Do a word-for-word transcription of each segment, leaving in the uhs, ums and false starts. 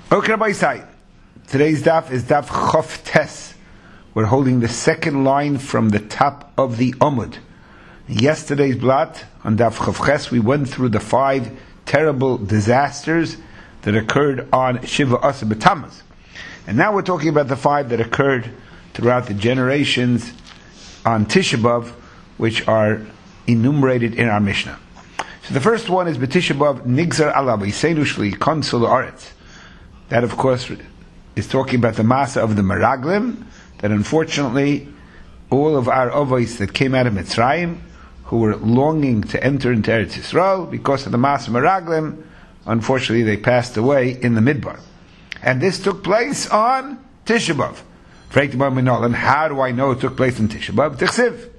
Okay, Rabbi Isai. Today's daf is daf Chof Tes. We're holding the second line from the top of the Omud. Yesterday's blot on daf Chof Ches, we went through the five terrible disasters that occurred on Shiva Asar B'Tammuz. And now we're talking about the five that occurred throughout the generations on Tisha B'Av, which are enumerated in our Mishnah. So the first one is B'Tisha B'Av Nigzar Ala B'Yiseinu Shli Konsul Aretz. That, of course, is talking about the Masa of the Meraglim, that unfortunately all of our Ovos that came out of Mitzrayim, who were longing to enter into Eretz Yisrael, because of the Masa Meraglim, unfortunately they passed away in the Midbar. And this took place on Tisha B'Av. How do I know it took place on Tisha B'Av? Tichsiv.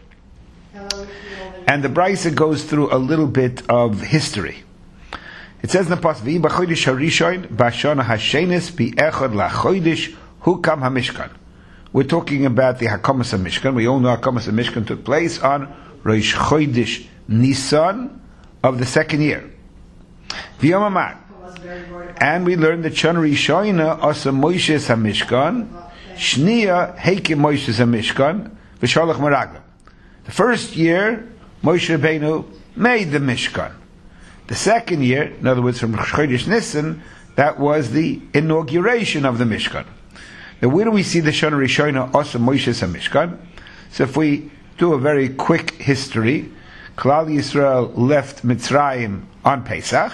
And the Brisa goes through a little bit of history. It says in the pasuk, "V'im b'chodesh harishon b'shana hashenis bi'echad lachodesh hukam hamishkan." We're talking about the Hakamas HaMishkan. We all know Hakamas HaMishkan took place on Rosh Chodesh Nisan of the second year. V'yom Amar, and we learned that Shana Rishona asa Moshes HaMishkan, Shniya Heike Moshes HaMishkan, v'shalach Meraglim. The first year, Moshe Rabbeinu made the Mishkan. The second year, in other words, from Chodesh Nisan, that was the inauguration of the Mishkan. Now, where do we see the Shana Rishona Asa Moshes HaMishkan? So, if we do a very quick history, Klal Yisrael left Mitzrayim on Pesach.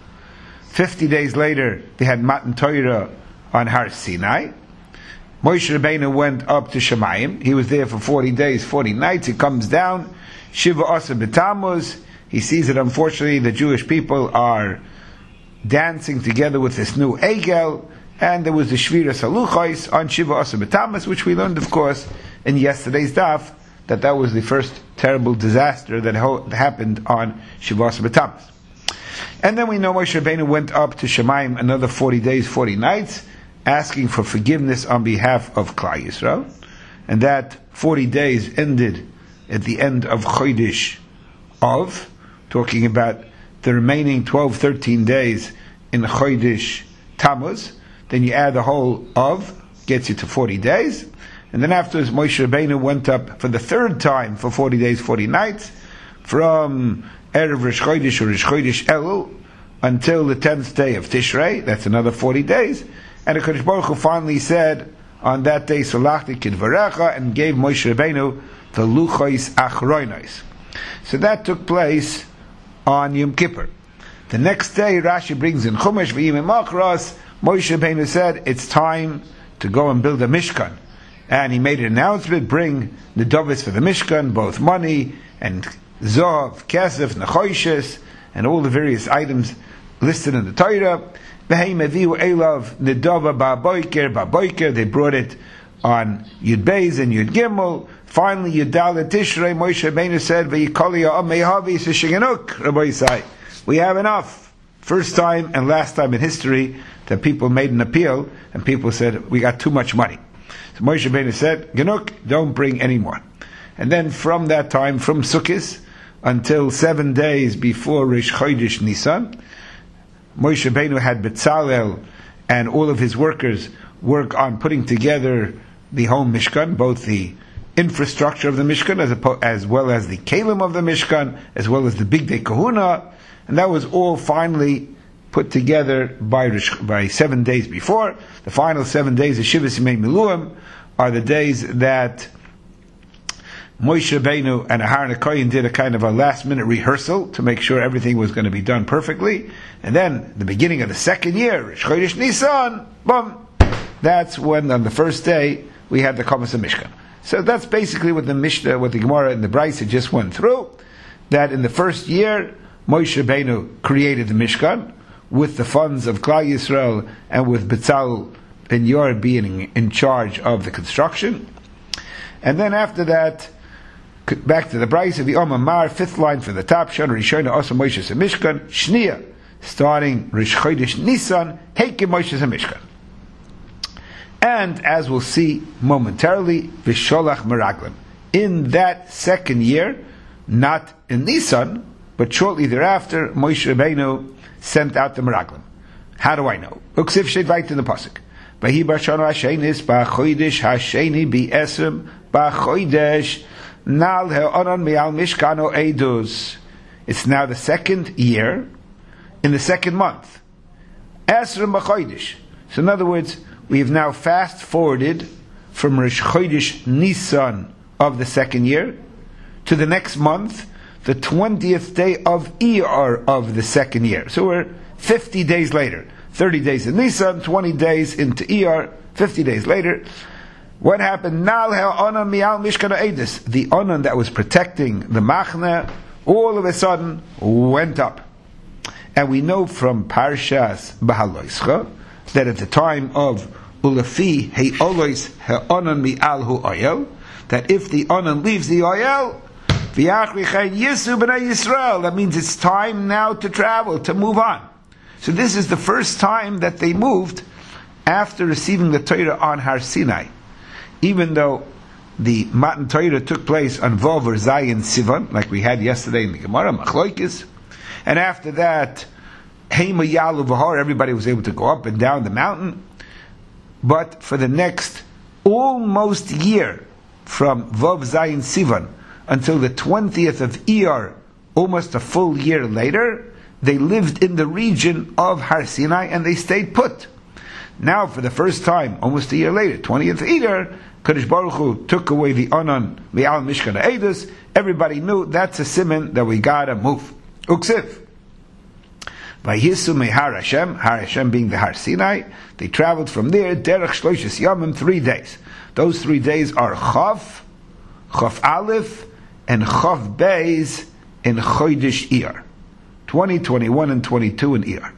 Fifty days later, they had Matan Torah on Har Sinai. Moshe Rabbeinu went up to Shemayim. He was there for forty days, forty nights. He comes down, Shiva Asar B'Tammuz. He sees that unfortunately the Jewish people are dancing together with this new Egel, and there was the Shviras Haluchos on Shiva Asar B'Tammuz, which we learned, of course, in yesterday's daf, that that was the first terrible disaster that ho- happened on Shiva Asar B'Tammuz. And then we know Moshe Rabbeinu went up to Shemayim another forty days, forty nights, asking for forgiveness on behalf of Klal Yisrael, and that forty days ended at the end of Chodesh Av, talking about the remaining twelve, thirteen days in Chodesh Tammuz. Then you add the whole of, gets you to forty days. And then afterwards, Moshe Rabbeinu went up for the third time for forty days, forty nights, from Erev Rosh Chodesh or Rosh Chodesh Elul until the tenth day of Tishrei. That's another forty days. And the Kodesh Baruch Hu finally said on that day, Salachti Kidvarecha, and gave Moshe Rabbeinu the Luchos Achronos. So that took place on Yom Kippur. The next day, Rashi brings in Chumash v'yim Machras. Moshe Rabbeinu said, it's time to go and build a Mishkan. And he made an announcement, bring the Dovis for the Mishkan, both money and Zov, Kesef, Nechoshes, and all the various items listed in the Torah. They brought it on Yud Beis and Yud Gimel. Finally, Yud Dalet Tishrei, Moshe Rabbeinu said, Rabbi Yisai, we have enough. First time and last time in history that people made an appeal, and people said, we got too much money. So Moshe Rabbeinu said, Genuk, don't bring any more. And then from that time, from Sukkot until seven days before Rosh Chodesh Nisan, Moshe Rabbeinu had Betzalel and all of his workers work on putting together the whole Mishkan, both the infrastructure of the Mishkan as, a, as well as the Kalim of the Mishkan, as well as the Big Day Kahuna, and that was all finally put together by by seven days before. The final seven days of Shivas Yimei Miluim are the days that Moshe Rabbeinu and Aharon HaKohen did a kind of a last minute rehearsal to make sure everything was going to be done perfectly. And then, the beginning of the second year, Rosh Chodesh Nisan, boom, that's when on the first day we had the Kamas HaMishkan. So that's basically what the Mishnah, what the Gemara and the Brisa just went through, that in the first year, Moshe Rabbeinu created the Mishkan with the funds of Klal Yisrael and with Betzalel ben Yor being in charge of the construction. And then after that, back to the Brisa, the Om Amar, fifth line from the top, Shana Rishona Asa Moshe HaMishkan, Shniya, starting Rosh Chodesh Nisan, Heike Moshe HaMishkan. And as we'll see momentarily, Visholach Meraglim. In that second year, not in Nisan, but shortly thereafter, Moshe Rabbeinu sent out the Meraglim. How do I know? Uksiv steht weiter in the pasuk. Vahi b'shana hashenis b'chodesh hasheni b'esrim b'chodesh nal he'onan mi'al mishkano eidus. It's now the second year, in the second month. Esrim b'chodesh. So in other words, we have now fast forwarded from Rosh Chodesh Nisan of the second year to the next month, the twentieth day of Iyar of the second year. So we're fifty days later. thirty days in Nisan, twenty days into Iyar, fifty days later. What happened? Nal ha'onan mi'al mishkan ha'edus. The onan that was protecting the machna, all of a sudden went up. And we know from Parshas Bahaloischa that at the time of Ulafi he'olois ha'onan mi'al hu'ayel, that if the onan leaves the oyel, v'yachri chayin yisu b'nei Yisrael, that means it's time now to travel, to move on. So this is the first time that they moved after receiving the Torah on Har Sinai. Even though the Matan Torah took place on Vov or Zayin Sivan, like we had yesterday in the Gemara, Machloikis, and after that, Heima Yalu V'har, everybody was able to go up and down the mountain. But for the next almost year, from Vov Zayin Sivan until the twentieth of Iyar, almost a full year later, they lived in the region of Har Sinai and they stayed put. Now, for the first time, almost a year later, twentieth Iyar, Kadosh Baruch Hu took away the Onan Mi'al Mishkan Ha'edus. Everybody knew that's a siman that we gotta move. Uksiv. Vayisu Mehar Hashem, Har Hashem being the Har Sinai, they traveled from there, Derech Shloishes Yamim, three days. Those three days are Chav, Chav Aleph, and Chav Beis in Chodesh Iyar. twenty, twenty-one, and twenty-two in Iyar.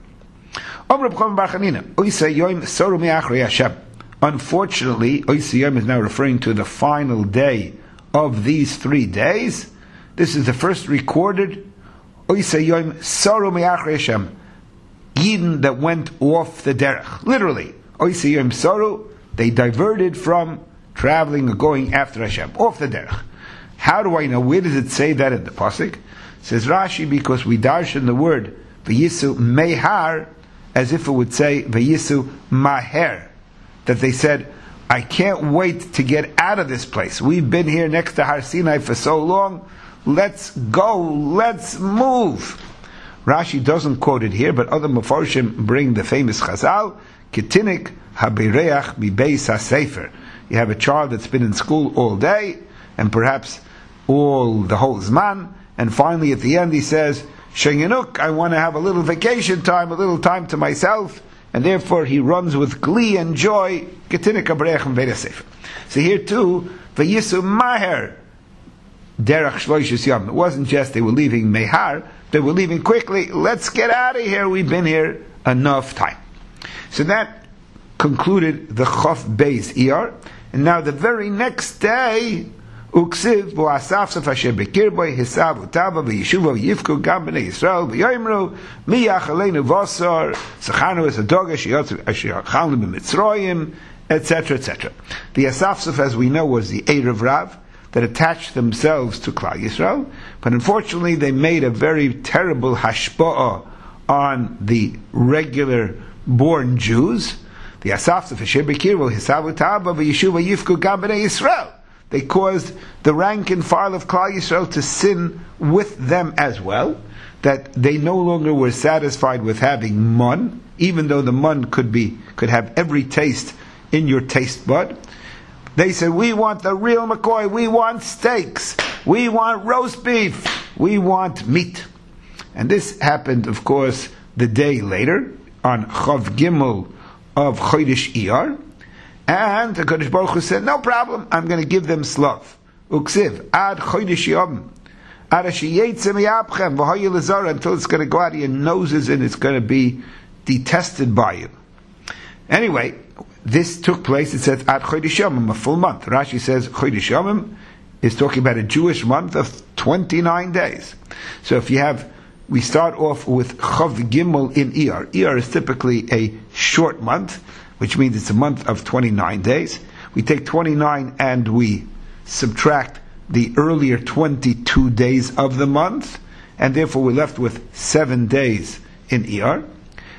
Unfortunately, Oisei Yom is now referring to the final day of these three days. This is the first recorded Oisei Yom Soru Me'achrei Hashem, Yidden that went off the derech. Literally, Oisei Yom Soru, they diverted from traveling or going after Hashem, off the derech. How do I know? Where does it say that in the pasuk? Says Rashi, because we darshan the word Vayisu Mehar as if it would say Vayisu Maher, that they said, I can't wait to get out of this place. We've been here next to Har Sinai for so long. Let's go. Let's move. Rashi doesn't quote it here, but other Mefarshim bring the famous Chazal, Ketinik habireach mibeis hasefer. You have a child that's been in school all day, and perhaps all the whole Zman, and finally at the end he says, Shenyanuk, I want to have a little vacation time, a little time to myself, and therefore he runs with glee and joy. Ketinik habireach mibeis hasefer. So here too, Vayisu Maher, Derech Shloishes Yom. It wasn't just they were leaving Mehar, they were leaving quickly. Let's get out of here. We've been here enough time. So that concluded the Chof Beis Iyar. And now the very next day, Uksiv bo asafsaf asher bekirboy hisav utava v'yeshuva v'yifku gam b'nei Yisrael v'yoimru mi yachalenu v'osar sachanu es adoga sheyotzu asher yachalenu b'mitzroyim, et cetera, et cetera. The asafsaf, as we know, was the Erev Rav that attached themselves to Klal Yisrael, but unfortunately they made a very terrible hashpa'ah on the regular born Jews. The Asafsaf Asher Bekirbo Hisavu Ta'aba v'Yeshuva Yifku Gam B'nei Yisrael. They caused the rank and file of Klal Yisrael to sin with them as well, that they no longer were satisfied with having mun, even though the mun could be could have every taste in your taste bud. They said, we want the real McCoy, we want steaks, we want roast beef, we want meat. And this happened, of course, the day later, on Chav Gimel of Chodesh Iyar, and the Kodesh Baruch Hu said, no problem, I'm going to give them slav. Uksiv, ad Chodesh Yom, ad asher yetze miyapchem, v'hoye lezara, until it's going to go out of your noses and it's going to be detested by you. Anyway, this took place, it says, at Chodesh Yomim, a full month. Rashi says, Chodesh Yomim is talking about a Jewish month of twenty-nine days. So if you have, we start off with Chav Gimel in Iyar. Iyar is typically a short month, which means it's a month of twenty-nine days. We take twenty-nine and we subtract the earlier twenty-two days of the month, and therefore we're left with seven days in Iyar.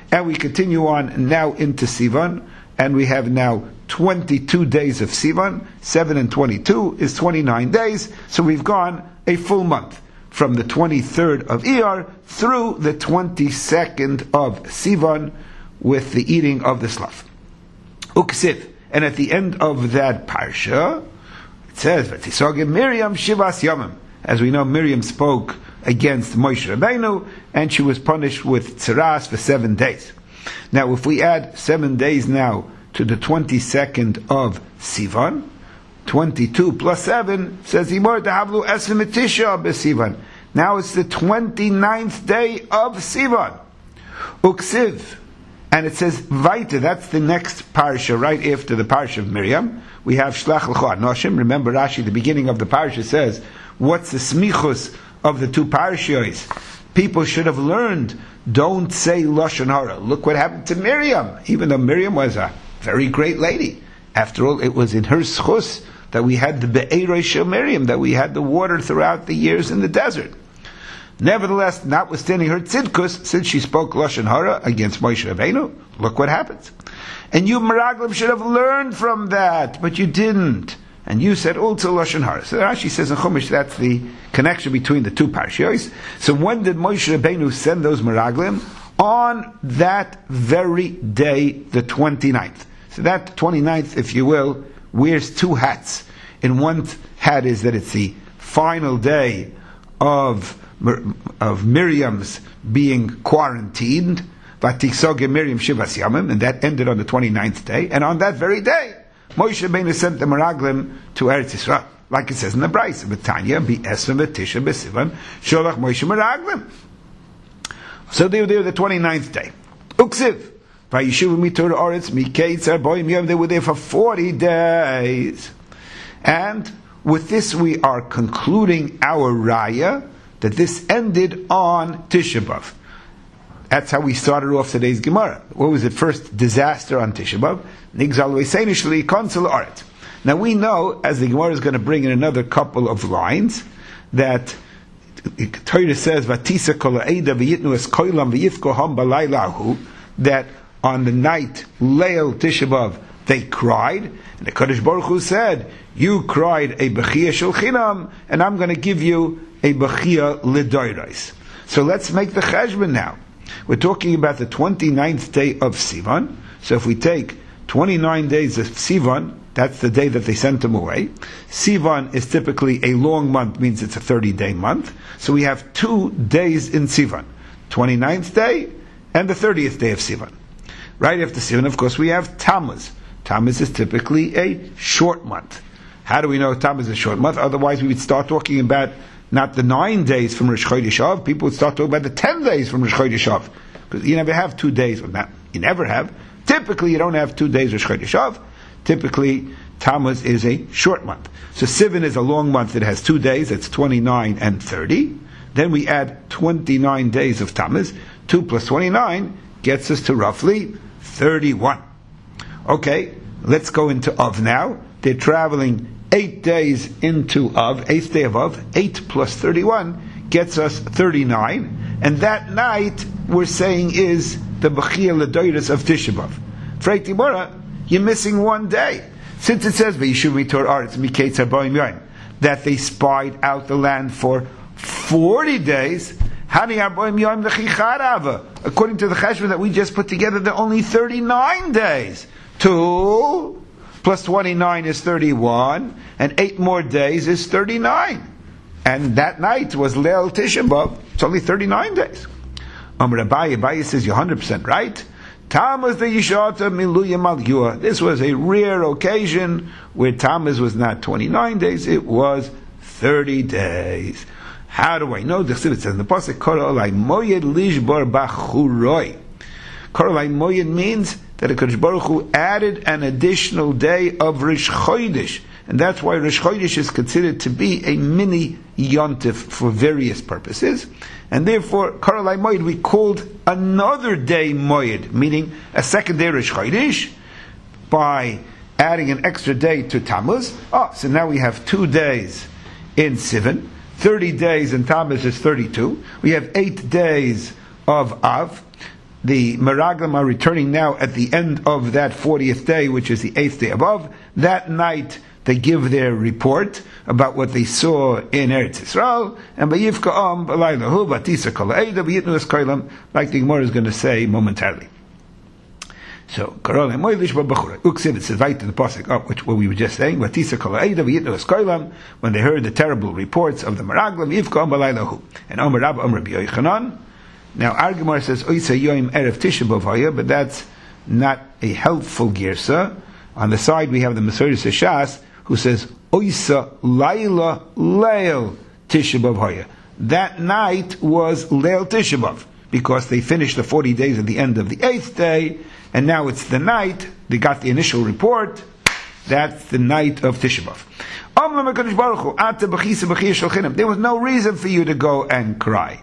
And we continue on now into Sivan, and we have now twenty-two days of Sivan. seven and twenty-two is twenty-nine days, so we've gone a full month, from the twenty-third of Iyar through the twenty-second of Sivan, with the eating of the slav. Uksiv, and at the end of that parsha, it says, "V'tisogim Miriam shivas yomim." As we know, Miriam spoke against Moshe Rabbeinu, and she was punished with tzaras for seven days. Now, if we add seven days now to the twenty-second of Sivan, twenty-two plus seven, says Imor Dahavlu Esrim Tisha b'Sivan. Now it's the twenty-ninth day of Sivan. Uksiv. And it says Vaita, that's the next parsha, right after the parsha of Miriam. We have Shlach L'cho Anoshim. Remember Rashi, the beginning of the parsha says, what's the smichus of the two parashiyos? People should have learned, don't say Lashon Hara. Look what happened to Miriam, even though Miriam was a very great lady. After all, it was in her schus that we had the Be'eroi Shel Miriam, that we had the water throughout the years in the desert. Nevertheless, notwithstanding her tzidkus, since she spoke Lashon Hara against Moshe Rabbeinu, look what happens. And you, Meraglim, should have learned from that, but you didn't. And you said also Lashon Hara. So Rashi says in Chumash that's the connection between the two parashiyos. So when did Moshe Rabbeinu send those Meraglim? On that very day, the twenty-ninth. So that twenty-ninth, if you will, wears two hats. In one hat is that it's the final day of of Miriam's being quarantined, Vatiksoge Miriam Shivas Yamim, and that ended on the twenty-ninth day. And on that very day, Moshe Rabbeinu sent the Meraglim to Eretz Yisrael, like it says in the Brayso, B'Tanya, B'Esrim, B'Tisha, B'Sivan, Sholach Moshe Meraglim. So they were there the twenty-ninth day. Uksiv, Vayishuv Mitur Oretz, Mikeitzer Boim Yom, they were there for forty days. And with this we are concluding our Raya, that this ended on Tisha B'Av. That's how we started off today's Gemara. What was the first disaster on Tisha B'Av? Nigzal V'Seinishli Konsul Aret. Now we know, as the Gemara is going to bring in another couple of lines, that Torah says, Vatisa Kol Ha'eda V'Yitnu Es Koilam V'Yifko Ham B'Laylahu, that on the night, Leil Tisha B'Av, they cried, and the Kadosh Baruch Hu said, you cried a Bechiyah Shel Chinam, and I'm going to give you a Bechiyah L'Doirais. So let's make the cheshbon now. We're talking about the twenty-ninth day of Sivan. So if we take twenty-nine days of Sivan, that's the day that they sent him away. Sivan is typically a long month, means it's a thirty-day month. So we have two days in Sivan. twenty-ninth day and the thirtieth day of Sivan. Right after Sivan, of course, we have Tammuz. Tammuz is typically a short month. How do we know Tammuz is a short month? Otherwise we would start talking about not the nine days from Rosh Chodesh Av, people would start talking about the ten days from Rosh Chodesh Av. Because you never have two days, well, not, you never have. Typically you don't have two days Rosh Chodesh Av. Typically Tammuz is a short month. So Sivan is a long month, it has two days, it's twenty-nine and thirty. Then we add twenty-nine days of Tammuz. two plus twenty-nine gets us to roughly thirty-one. Okay, let's go into Av now. They're traveling eight days into Av, eighth day of Av, eight plus thirty-one gets us thirty-nine, and that night we're saying is the Bechiyah L'Doirais of Tisha B'Av. Frei Timora, you're missing one day. Since it says V'Yishuv Mitor Aretz Mikeitzer Boim Yom, that they spied out the land for forty days, Hani Arboim Yom L'Chichar. According to the cheshbon that we just put together, there are only thirty-nine days. Two plus twenty-nine is thirty-one, and eight more days is thirty-nine. And that night was Leil Tisha B'Av. It's only thirty-nine days. Amar Abaye, Abaye says you're one hundred percent right. Tammuz the Yishata Miluya Malgyua. This was a rare occasion where Tammuz was not twenty-nine days, it was thirty days. How do I know? The Chassidus says in the pasuk, Korolai Moyed Lishbar Bachuroi. Korolai Moyed means that the Kadosh Baruch Hu added an additional day of Rosh Chodesh, and that's why Rosh Chodesh is considered to be a mini yontif for various purposes, and therefore Korolai Moed we called another day Moed, meaning a second day Rosh Chodesh, by adding an extra day to Tammuz. Oh, so now we have two days in Sivan, thirty days in Tammuz is thirty-two. We have eight days of Av. the Meraglim are returning now at the end of that fortieth day, which is the eighth day above. That night, they give their report about what they saw in Eretz Yisrael, and Bayivka Am Balaylahu Batisa Kol Eida B'Yitnu Eskoilam, like the Gemara is going to say momentarily. So, Karol Moilish Babachura. Uksiv, it says right in the pasuk up, which what we were just saying. Batisa Kol Eida B'Yitnu Eskoilam, when they heard the terrible reports of the Meraglim, Yivka Am Balaylahu, and Amar Rabba Amar Rabbi Yochanan. Now, our Gemara says Oisa Yoim Erev Tisha B'Avaya, but that's not a helpful girsa. On the side, we have the Masoris Shas, who says, Oisa Laila Leil Tisha B'Av Hoya. That night was Leil Tisha B'Av, because they finished the forty days at the end of the eighth day, and now it's the night, they got the initial report, that's the night of Tisha B'Av. There was no reason for you to go and cry.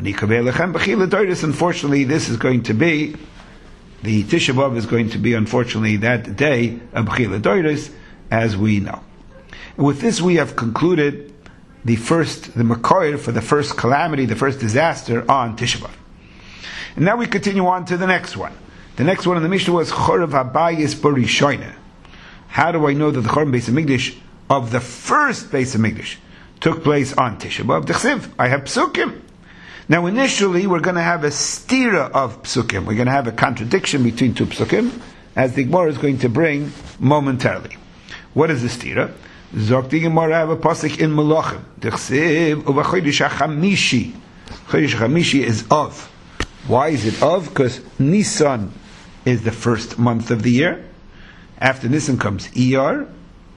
Unfortunately, this is going to be, the Tisha B'Av is going to be, unfortunately, that day of B'chila Doiris, as we know. And with this we have concluded the first, the Makoir for the first calamity, the first disaster on Tisha B'Av. And now we continue on to the next one. The next one in the Mishnah was Chorav Habayis Barishoina. How do I know that the Chorav Beis HaMikdash of the first Beis HaMikdash took place on Tisha B'Av? D'chsiv, I have psukim. Now initially we're going to have a stira of psukim. We're going to have a contradiction between two psukim, as the Gemara is going to bring momentarily. What is the stira? Zok the Gemara have a pasuk in Malachim. D'chsiv uva chodesh hachamishi. Chodesh hachamishi is of. Why is it of? Because Nisan is the first month of the year. After Nisan comes Iyar,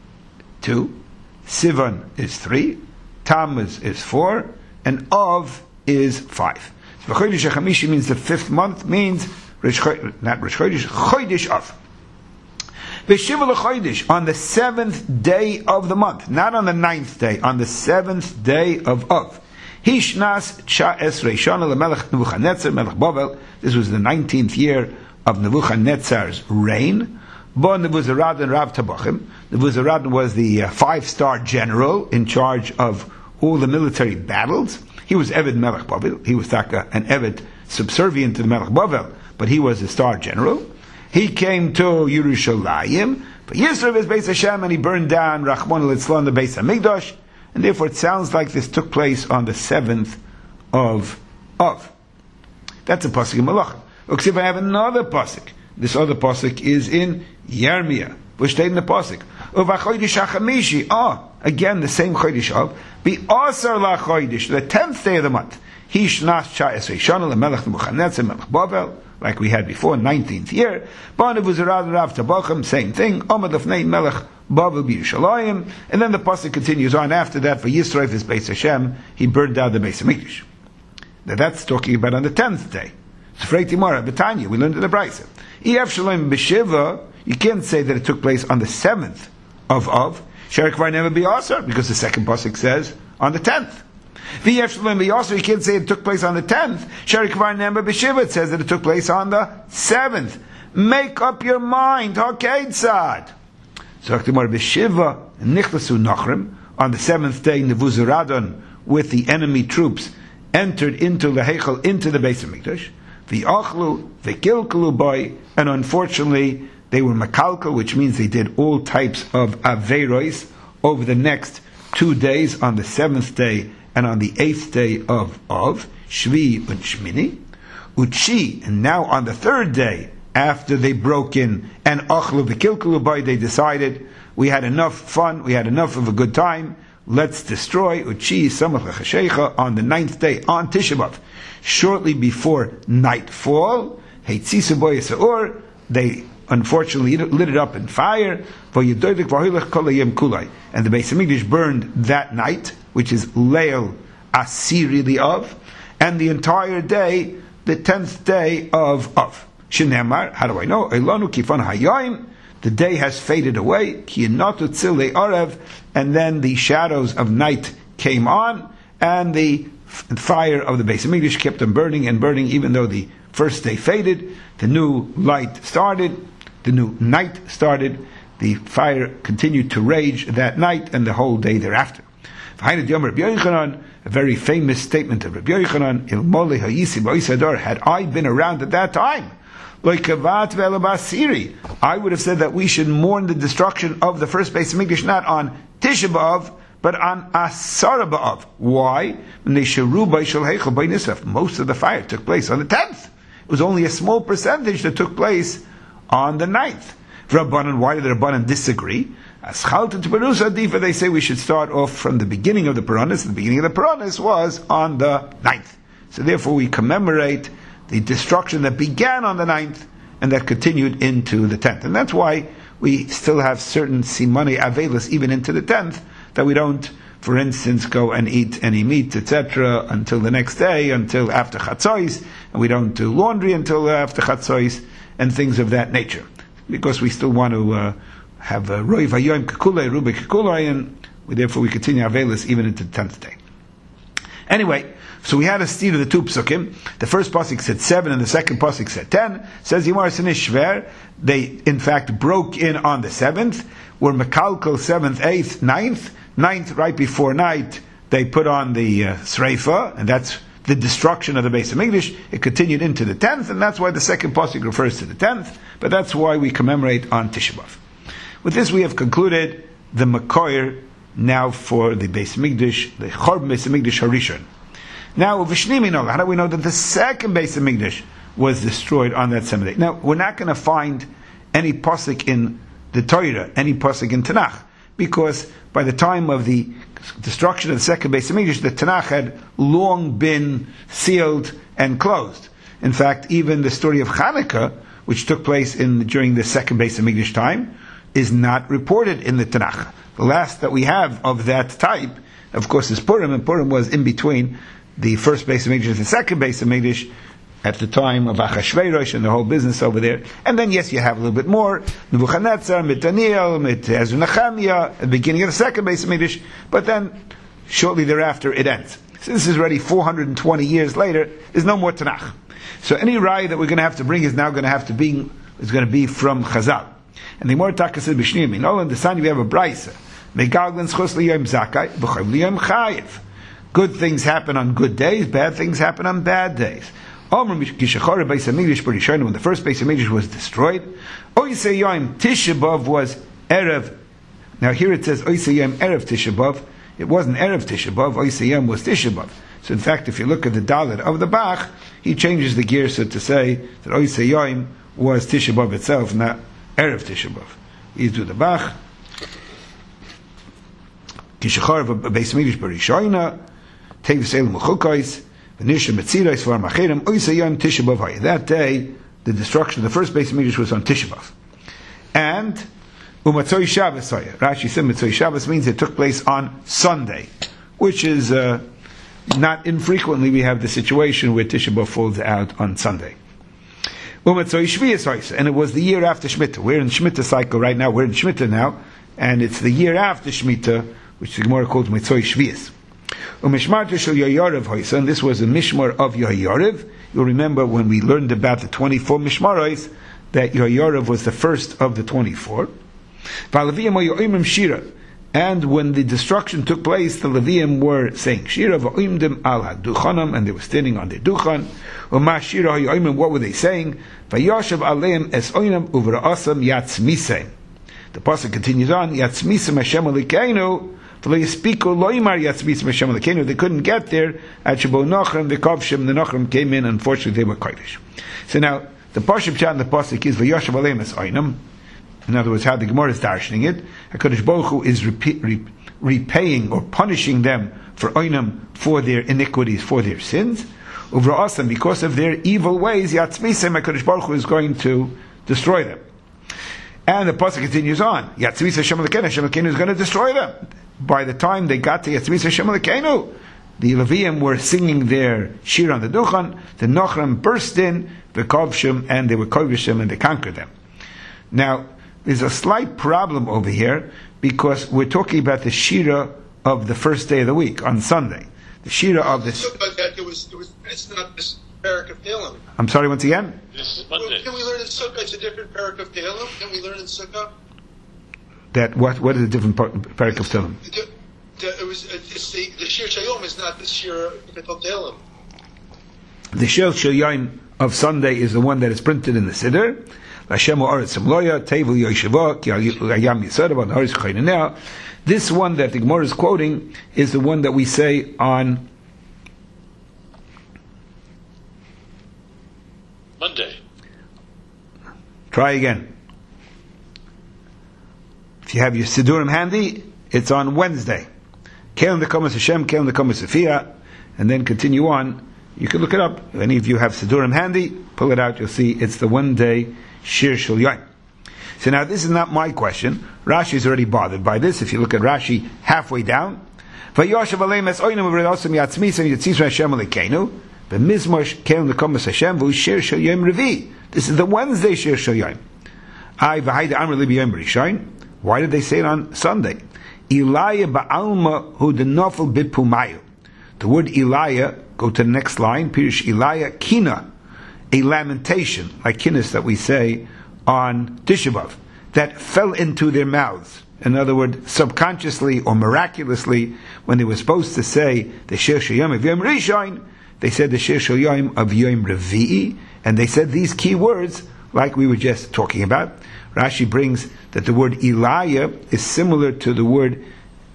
two. Sivan is three. Tammuz is four. And Av is five. So Chodesh hachamishi means the fifth month, means Rish Chodesh, not Rish Chodesh, Chodesh Av. V'shiva l'chodesh, on the seventh day of the month, not on the ninth day, on the seventh day of Av. Hishnas Sha'es Reishana l'melech Nebuchadnezzar melech Bavel. This was the nineteenth year of Nebuchadnezzar's reign. Bo Nebuzaradan Rav Tabachim. Nebuzaradan was the uh, five-star general in charge of all the military battles. He was Eved Melech Bavel. He was taka, an Eved subservient to the Melech Bavel, but he was a star general. He came to Yerushalayim, but Yisrael is Beis Hashem, and he burned down Rachmana litzlan, the Beis HaMikdash, and therefore it sounds like this took place on the seventh of Av. That's a pasuk in Malachim. Uksiv, I have another pasuk. This other pasuk is in Yirmiyah, which stated in the pasuk, Uva chodesh hachamishi. Ah, again the same chodesh of Be asar la chodesh, the tenth day of the month. Hishnas Sha'es Reishana l'melech Nebuchadnezzar melech Bavel, like we had before, nineteenth year. Ba'nev Uzarad Rav Tabachim, same thing. Omad Lefnei Melech Bavel B'Yerushalayim. And then the pasuk continues on after that. For Yisrael is Beis Hashem, he burned down the Beis HaMikdash. Now that's talking about on the tenth day. So Frei Timara, Betanya, we learned in the Brisa. Ef Shalom B'Shiva, you can't say that it took place on the seventh of Av. Sherik Var never be Asar, because the second pasuk says on the tenth. V'Ef Shalom B'Yasar, you can't say it took place on the tenth. Sherik Var never B'Shiva, it says that it took place on the seventh. Make up your mind, Hakeitzad. So Aktimar B'Shiva, Nichlasu Nachrim, on the seventh day, Nebuzaradon, with the enemy troops, entered into the Heichal, into the Beis HaMikdash. V'Achlu, V'Kilkalu Boy, and unfortunately, they were Makalka, which means they did all types of Aveiros over the next two days, on the seventh day and on the eighth day of Av, Shvi and Shmini, Uchi, and now on the third day, after they broke in, and Achlu V'Kilkalu Boy, they decided, we had enough fun, we had enough of a good time, let's destroy Uchi Samach L'Chashecha on the ninth day, on Tisha B'Av. Shortly before nightfall, Heitzisu Boy Sa'ur, they unfortunately lit it up in fire, and the Beis HaMikdash burned that night, which is Leil Asiri the Av, and the entire day, the tenth day of Av. Shinemar, how do I know? Elanu Kifan Hayayim, the day has faded away, Ki Yinatu Tzilei Arev, and then the shadows of night came on, and the fire of the Beis HaMikdash kept on burning and burning, even though the first day faded, the new light started, the new night started, the fire continued to rage that night and the whole day thereafter. a very famous statement of Rabbi Yochanan, Ilmole Hayisi Ba'Isador, had I been around at that time, like Kavat Ve'elabasiri, I would have said that we should mourn the destruction of the first Beis Hamikdash not on Tisha B'Av, but on Asara B'Av. Why? Most of the fire took place on the tenth. It was only a small percentage that took place on the ninth. Rabbanan, why did the Rabbanan disagree? As Chalta to Perusa Difa, they say we should start off from the beginning of the Puranis. The beginning of the Puranis was on the ninth. So therefore we commemorate the destruction that began on the ninth and that continued into the tenth. And that's why we still have certain simone avelis even into the tenth, that we don't, for instance, go and eat any meat, et cetera, until the next day, until after Chatzos, and we don't do laundry until after Chatzos, and things of that nature. Because we still want to uh, have a Roi Vayom Kekulei, Rubi Kekulei, and we, therefore we continue avelis even into the tenth day. Anyway, so we had a steer of the two psukim. The first pasuk said seven, and the second pasuk said ten. Says Yimar Sinish Shver. They in fact broke in on the seventh. Were Mekalkal seventh, eighth, ninth. Ninth, right before night, they put on the uh, Sreifa, and that's the destruction of the Beis Hamikdash. It continued into the tenth, and that's why the second pasuk refers to the tenth. But that's why we commemorate on Tisha B'Av. With this, we have concluded the Makoyer now for the Beis Hamikdash, the Chorb Beis Hamikdash Harishon. Now, Vishniminol, how do we know that the second Beis Hamikdash was destroyed on that seventh day? Now, we're not going to find any pasuk in the Torah, any pasuk in Tanakh, because by the time of the destruction of the second Beis Hamikdash, the Tanakh had long been sealed and closed. In fact, even the story of Hanukkah, which took place in during the second Beis Hamikdash time, is not reported in the Tanakh. The last that we have of that type, of course, is Purim, and Purim was in between the first Beis Hamikdash and the second Beis Hamikdash at the time of Achashverosh and the whole business over there. And then, yes, you have a little bit more. Nebuchadnezzar, mit Daniel, mit Ezra Nehemiah, at the beginning of the second Beis Hamikdash, but then shortly thereafter it ends. So this is already four hundred twenty years later. There's no more Tanakh. So any raya that we're going to have to bring is now going to have to be is going to be from Chazal. And the more Taka said b'shnim. In all in the sun we have a brayse. Megalgan schos liyom zakai b'chayv liyom chayiv. Good things happen on good days. Bad things happen on bad days. When the first Beis Hamikdash was destroyed, Oisei Yom Tisha B'Av was Erev. Now here it says Oisei Yom Erev Tisha B'Av. It wasn't Erev Tisha B'Av. Oisei Yom was Tisha B'Av. So in fact, if you look at the Dalet of the Bach, he changes the gear so to say that Oisei Yom was Tisha B'Av itself, not Erev Tisha B'Av. You do the Bach. Kishachar Beis Hamikdash B'Rishoina Tevis Elam Uchukais. That day, the destruction of the first Beis Hamikdash was on Tisha B'Av. And Umatzoi Shabbos, Rashi said Matzoi Shabbos means it took place on Sunday, which is uh, not infrequently we have the situation where Tisha B'Av falls out on Sunday. Umatzoi Shviyas, and it was the year after Shemitah. We're in Shemitah cycle right now, we're in Shemitah now, and it's the year after Shemitah, which the Gemara calls Matzoi Shviyas. And this was a mishmar of Yehoyariv. You'll remember when we learned about the twenty-four mishmaros that Yehoyariv was the first of the twenty-four. And when the destruction took place, the Leviim were saying Shira v'oimdim al haduchanam, and they were standing on their duchan. What were they saying? Vayoshav aleim es oinam uvra'asam yatzmisem. The pasuk continues on. Yatzmisem Hashem Elokeinu. They couldn't get there. At Shabo Nachram, the Kovshim, the Nachram came in. Unfortunately, they were Kodesh. So now, the Pashup Chat and the Pasuk is V'yoshav aleim es oinam. In other words, how the Gemara is darshaning it. HaKadosh Baruch Hu is repe- re- repaying or punishing them for oinam, for their iniquities, for their sins. Uvra'asam, because of their evil ways, Yatzmisem, HaKadosh Baruch Hu is going to destroy them. And the Pasuk continues on. Yatzmis Hashem Elokeinu, Hashem Elokeinu is going to destroy them. By the time they got to Yatzmis Hashem Elokeinu, the Leviim were singing their shir on the Duchan, the Nachram burst in, the Kovshim, and they were Kovshim, and they conquered them. Now, there's a slight problem over here, because we're talking about the Shira of the first day of the week, on Sunday. The Shira of this... It was, it was, it's not this parak of Tehillim. I'm sorry, once again? This Monday. Can we learn in Sukkah? It's a different parak of Tehillim. Can we learn in Sukkah? That what? What is a different parak of Tehillim? it was it's the the Shir Shayom is not the Shir Betot Elam. The Shir Shayom of Sunday is the one that is printed in the Siddur. This one that the Gemara is quoting is the one that we say on Monday. Try again. If you have your Siddurim handy, it's on Wednesday. Kelim Dekomas Hashem, Kelim Dekomas Sophia, and then continue on. You can look it up. If any of you have Siddurim handy, pull it out, you'll see it's the one day Shir Shel Yom. So now this is not my question. Rashi is already bothered by this. If you look at Rashi halfway down, Vayoshav Aleim Es Oinim V'Redosim Yatzmisam Yitzisra Hashem Alekeinu B'Mizmosh Kelim Dekomas Hashem V'Hu Shir Shel Yom Revi. This is the Wednesday Shir Shel Yom. Ay V'Haida Amr Li B'Yom Rishon. Why did they say it on Sunday? Ilaya Ba'alma Hu Denofel B'Pumayu. The word Ilaya, go to the next line, Pirish Ilaya Kina, a lamentation, like Kinnis that we say on Tisha B'Av, that fell into their mouths. In other words, subconsciously or miraculously, when they were supposed to say the Shir Shel Yom of Yom Rishon, they said the Shir Shel Yom of Yom Revi'i, and they said these key words, like we were just talking about. Rashi brings that the word Ilaya is similar to the word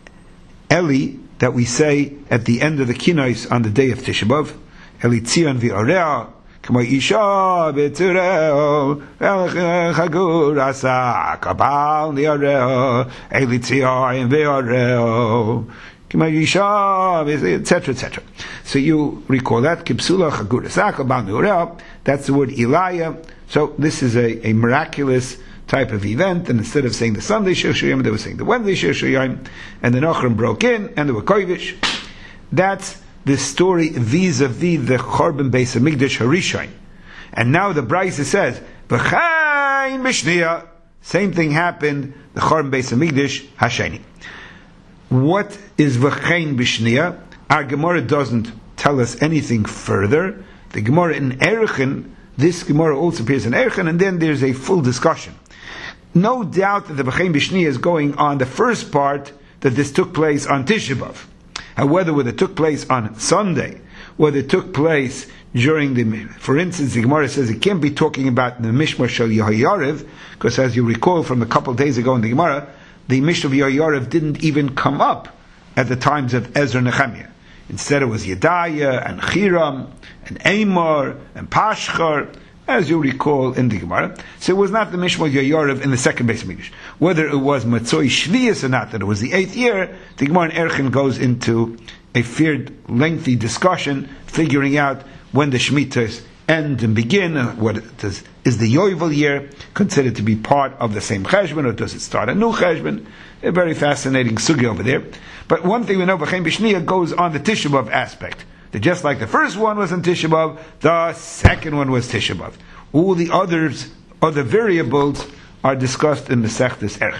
Eli that we say at the end of the Kinos on the day of Tisha B'Av. Eli Tzion v'Orea, K'mo Isha b'Tzureo, Chagur asa, Kabal v'Oreo, Eli Tzion v'Oreo, K'mo Isha, et cetera, et cetera. So you recall that, Kipsula Chagur asa, Kabal v'Oreo, that's the word Ilaya. So this is a, a miraculous type of event, and instead of saying the Sunday Shir Shel Yom, they were saying the Wednesday Shir Shel Yom, and the Nochrim broke in, and they were kovish. That's the story vis-a-vis the Chorban Beis Hamikdash Harishon. And now the Brisa says, V'chain B'shniya, same thing happened, the Chorban Beis Hamikdash Hasheni. What is V'chain B'shniya? Our Gemara doesn't tell us anything further. The Gemara in Erechin, this Gemara also appears in Erechin, and then there's a full discussion. No doubt that the V'chein B'shniya is going on the first part, that this took place on Tisha B'Av. However, whether it took place on Sunday, whether it took place during the, for instance, the Gemara says it can't be talking about the Mishmar Shel Yehoyariv, because as you recall from a couple of days ago in the Gemara, the Mishmar of Yehoyariv didn't even come up at the times of Ezra and Nehemiah. Instead it was Yedaya and Chiram and Amor and Pashchar, as you recall in the Gemara. So it was not the Mishmar Yehoyariv in the second Beis Hamikdash. Whether it was Matzoi Shvius or not, that it was the eighth year, the Gemara in Erchin goes into a feared, lengthy discussion, figuring out when the Shemitahs end and begin. What does, is the Yovel year considered to be part of the same Cheshbon, or does it start a new Cheshbon? A very fascinating sugi over there. But one thing we know, V'chein B'shniya goes on the Tisha B'Av aspect. That just like the first one was in Tisha B'Av, the second one was Tisha B'Av. All the others, other variables, are discussed in the Masechtas Erech.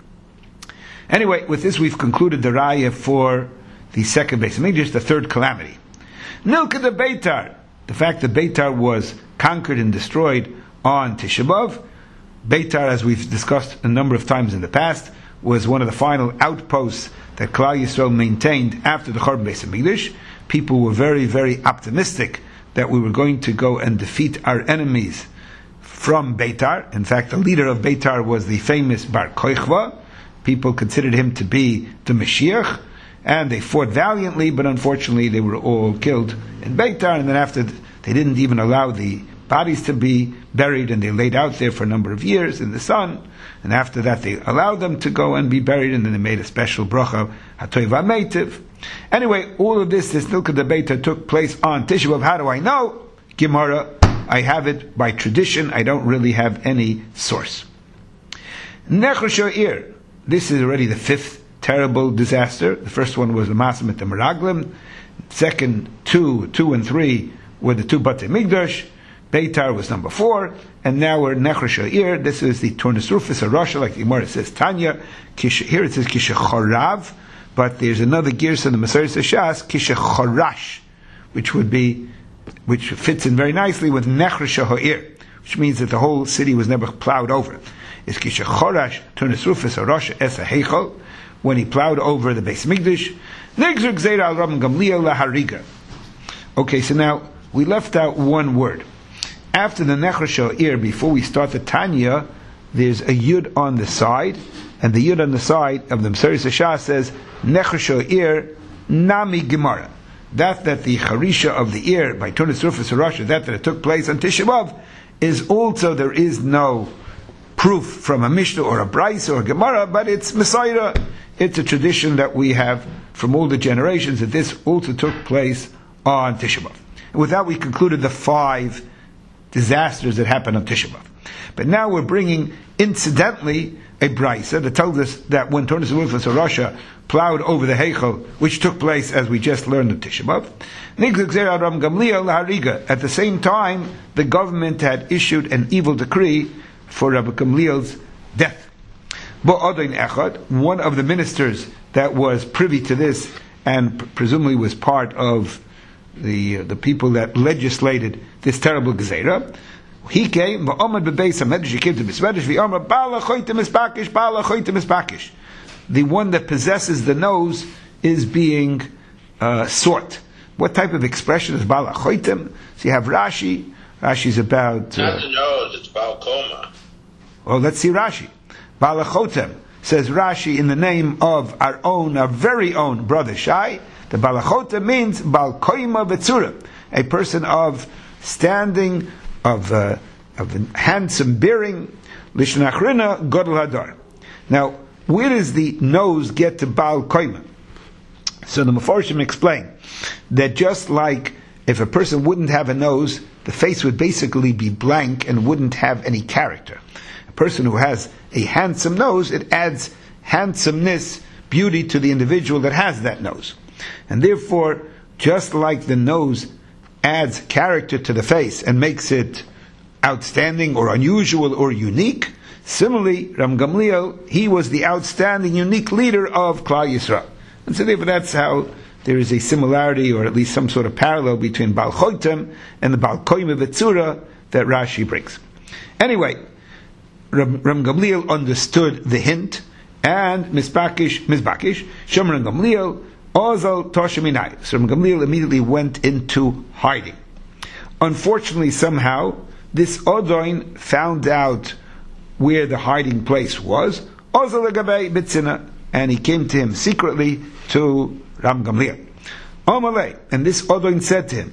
Anyway, with this we've concluded the Raya for the second Beis Hamikdash, the third calamity. Nilka de Beitar, the fact that Beitar was conquered and destroyed on Tisha B'Av. Beitar, as we've discussed a number of times in the past, was one of the final outposts that Klal Yisrael maintained after the Chorban Beis Hamikdash. People were very, very optimistic that we were going to go and defeat our enemies from Beitar. In fact, the leader of Beitar was the famous Bar Kochva. People considered him to be the Mashiach, and they fought valiantly, but unfortunately they were all killed in Beitar, and then after they didn't even allow the bodies to be buried, and they laid out there for a number of years in the sun, and after that they allowed them to go and be buried, and then they made a special bracha, Hatoiv HaMeitiv. Anyway, all of this, this Nilka de Beitar took place on Tisha B'Av. How do I know? Gemara, I have it by tradition, I don't really have any source. Nechor Sha'ir, this is already the fifth terrible disaster. The first one was the Masim at the Meraglim. Second, two, two and three were the two Batei Migdash. Beitar was number four, and now we're Nechor Sha'ir. This is the Turnus Rufus or Rasha, like the Gemara says Tanya. Kish, here it says Kishechorav, but there's another gears in the Maseres Shas, Kishechorash, which would be, which fits in very nicely with Nechor Sha'ir, which means that the whole city was never plowed over. Is Kishechorash Turnus Rufus or Rasha Es Heichol, when he plowed over the Beis Mikdash. Nigzer Gzeira al Rabban Gamliel lahariga. Okay, so now we left out one word. After the Nechor Sha'ir, before we start the Tanya, there's a Yud on the side, and the Yud on the side of the Meseres Shah says, Nechor Sha'ir Nami Gemara. That that the Charisha of the ear by Tunis Rufus Rasha, that that it took place on Tisha B'Av, is also, there is no proof from a Mishnah or a Brais or a Gemara, but it's Messiah. It's a tradition that we have from all the generations that this also took place on Tisha B'Av. And with that we concluded the five disasters that happened on Tisha B'Av. But now we're bringing, incidentally, a Braisa that tells us that when Tunis Rufus Rasha plowed over the Heichel, which took place as we just learned on Tisha B'Av, at the same time, the government had issued an evil decree for Rabbi Gamliel's death. One of the ministers that was privy to this and presumably was part of the the people that legislated this terrible Gezerah, he came, he came to Misvedesh, the one that possesses the nose is being uh, sought. What type of expression is Bala Choitim? So you have Rashi. Rashi's about... Uh, Not the nose, it's Baal Koma. Well, let's see Rashi. Bala Chotem, says Rashi, in the name of our own, our very own brother Shai. The Bala Chotem means Bal Koima Vetsura, a person of standing, of uh, of handsome bearing, Lishnachrina Godel Hadar. Now, where does the nose get to Baal Koima? So the Mefarshim explain that just like if a person wouldn't have a nose, the face would basically be blank and wouldn't have any character. A person who has a handsome nose, it adds handsomeness, beauty to the individual that has that nose. And therefore, just like the nose adds character to the face and makes it outstanding or unusual or unique, similarly, Ram Gamliel, he was the outstanding, unique leader of Klal Yisrael. And so therefore that's how there is a similarity, or at least some sort of parallel between Baal Chotem and the Baal Koima Vetsura that Rashi brings. Anyway, Ram, Ram Gamliel understood the hint, and Mizbakish, Mizbakish, Shomer Ram Gamliel, Ozal Toshaminai. So Ram Gamliel immediately went into hiding. Unfortunately, somehow, this Odoin found out where the hiding place was, Ozal Agabei Bitzina, and he came to him secretly to Ram Gamliel. Amalei, and this Odoin said to him,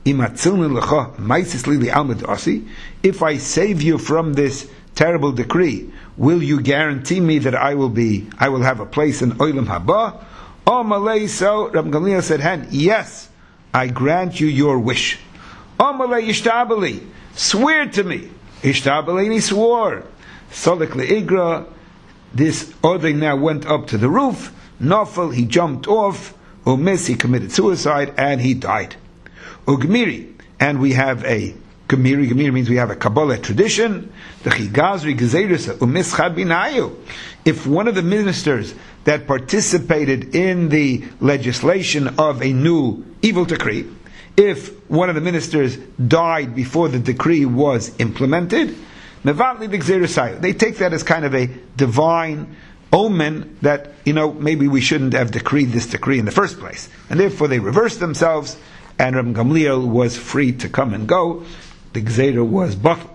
if I save you from this terrible decree, will you guarantee me that I will be, I will have a place in Olam Haba? Amalei, so Ram Gamliel said, Hen, yes, I grant you your wish. Amalei Ishtabali, swear to me. Ishtabali, and he swore. Solik le'igra, this Odoin now went up to the roof. Nafal, he jumped off. Umis, he committed suicide, and he died. Ugmiri, and we have a Gemiri. Gemiri means we have a Kabbalah tradition. The Chigazri Gezerus Umis Chabinayu. If one of the ministers that participated in the legislation of a new evil decree, if one of the ministers died before the decree was implemented, they take that as kind of a divine omen that, you know, maybe we shouldn't have decreed this decree in the first place. And therefore they reversed themselves, and Ram Gamliel was free to come and go. The Gzeira was batal.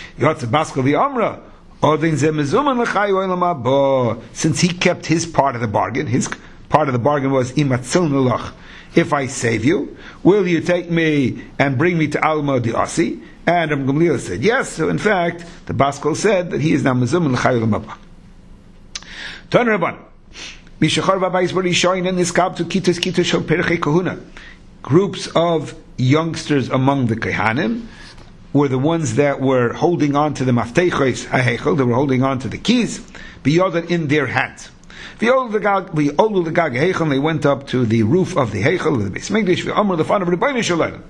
Since he kept his part of the bargain, his part of the bargain was, if I save you, will you take me and bring me to Alma di Asi? And Ram Gamliel said yes. So in fact, the Baskol said that he is now Mezuman l'chai olam haba. Ton Rabban, Mishachar Babayis Bari Shoin and Niskab to Kitas Kitas Shal Perchei Kahuna. Groups of youngsters among the Kehanim were the ones that were holding on to the Mafteichos HaHeichel, they were holding on to the keys, biyodad in their hands. V'olu the Gag HaHeichel, they went up to the roof of the Heichel, the Beis Mikdash, v'amr the fan of Rebbeinu Shalom.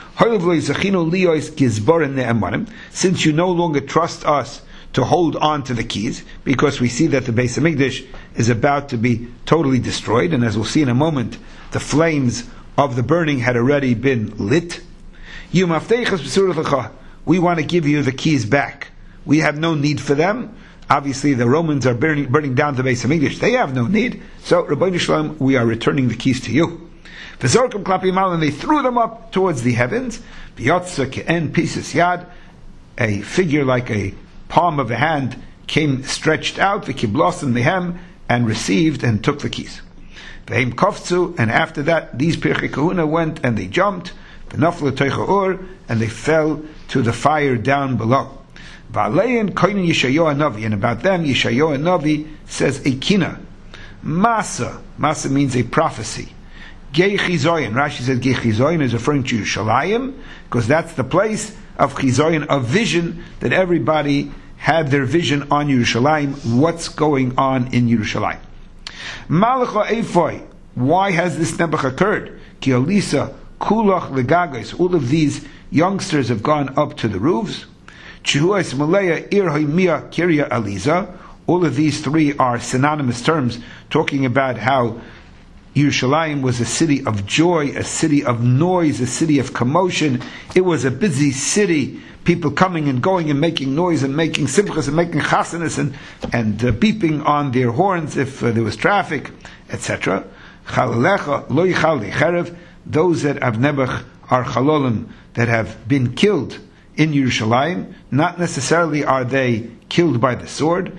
Since you no longer trust us to hold on to the keys, because we see that the Beis Hamikdash is about to be totally destroyed, and as we'll see in a moment, the flames of the burning had already been lit. We want to give you the keys back. We have no need for them. Obviously, the Romans are burning, burning down the Beis Hamikdash. They have no need. So, Rabbeinu Shalom, we are returning the keys to you. V'zorkum klapim mal, and they threw them up towards the heavens. V'yotza ke'en pieces yad, a figure like a palm of a hand came stretched out, v'kiblosen mehem, and received and took the keys. V'hem kofzu, and after that, these Pirchei Kahuna went and they jumped, v'naflu teicha ur, and they fell to the fire down below. V'alein koinin Yeshayahu Navi, and about them, Yeshayahu Navi says a kina. Masa, Masa means a prophecy. Gei Chizoyin, Rashi says Gei Chizoyin is referring to Yerushalayim, because that's the place of Chizoyin, a vision that everybody had their vision on Yerushalayim, what's going on in Yerushalayim. Malacha Ephoi, why has this nebuch occurred? Ki Alisa, Kulach Legagos, all of these youngsters have gone up to the roofs. Chihuas Maleya Ir Haimia Kirya Aliza, all of these three are synonymous terms talking about how Yerushalayim was a city of joy, a city of noise, a city of commotion. It was a busy city, people coming and going and making noise and making simchas and making chasanas and, and uh, beeping on their horns if uh, there was traffic, et cetera. Chalalecha lo yichal lecherev, those that have nebuch are chalolim, that have been killed in Yerushalayim. Not necessarily are they killed by the sword,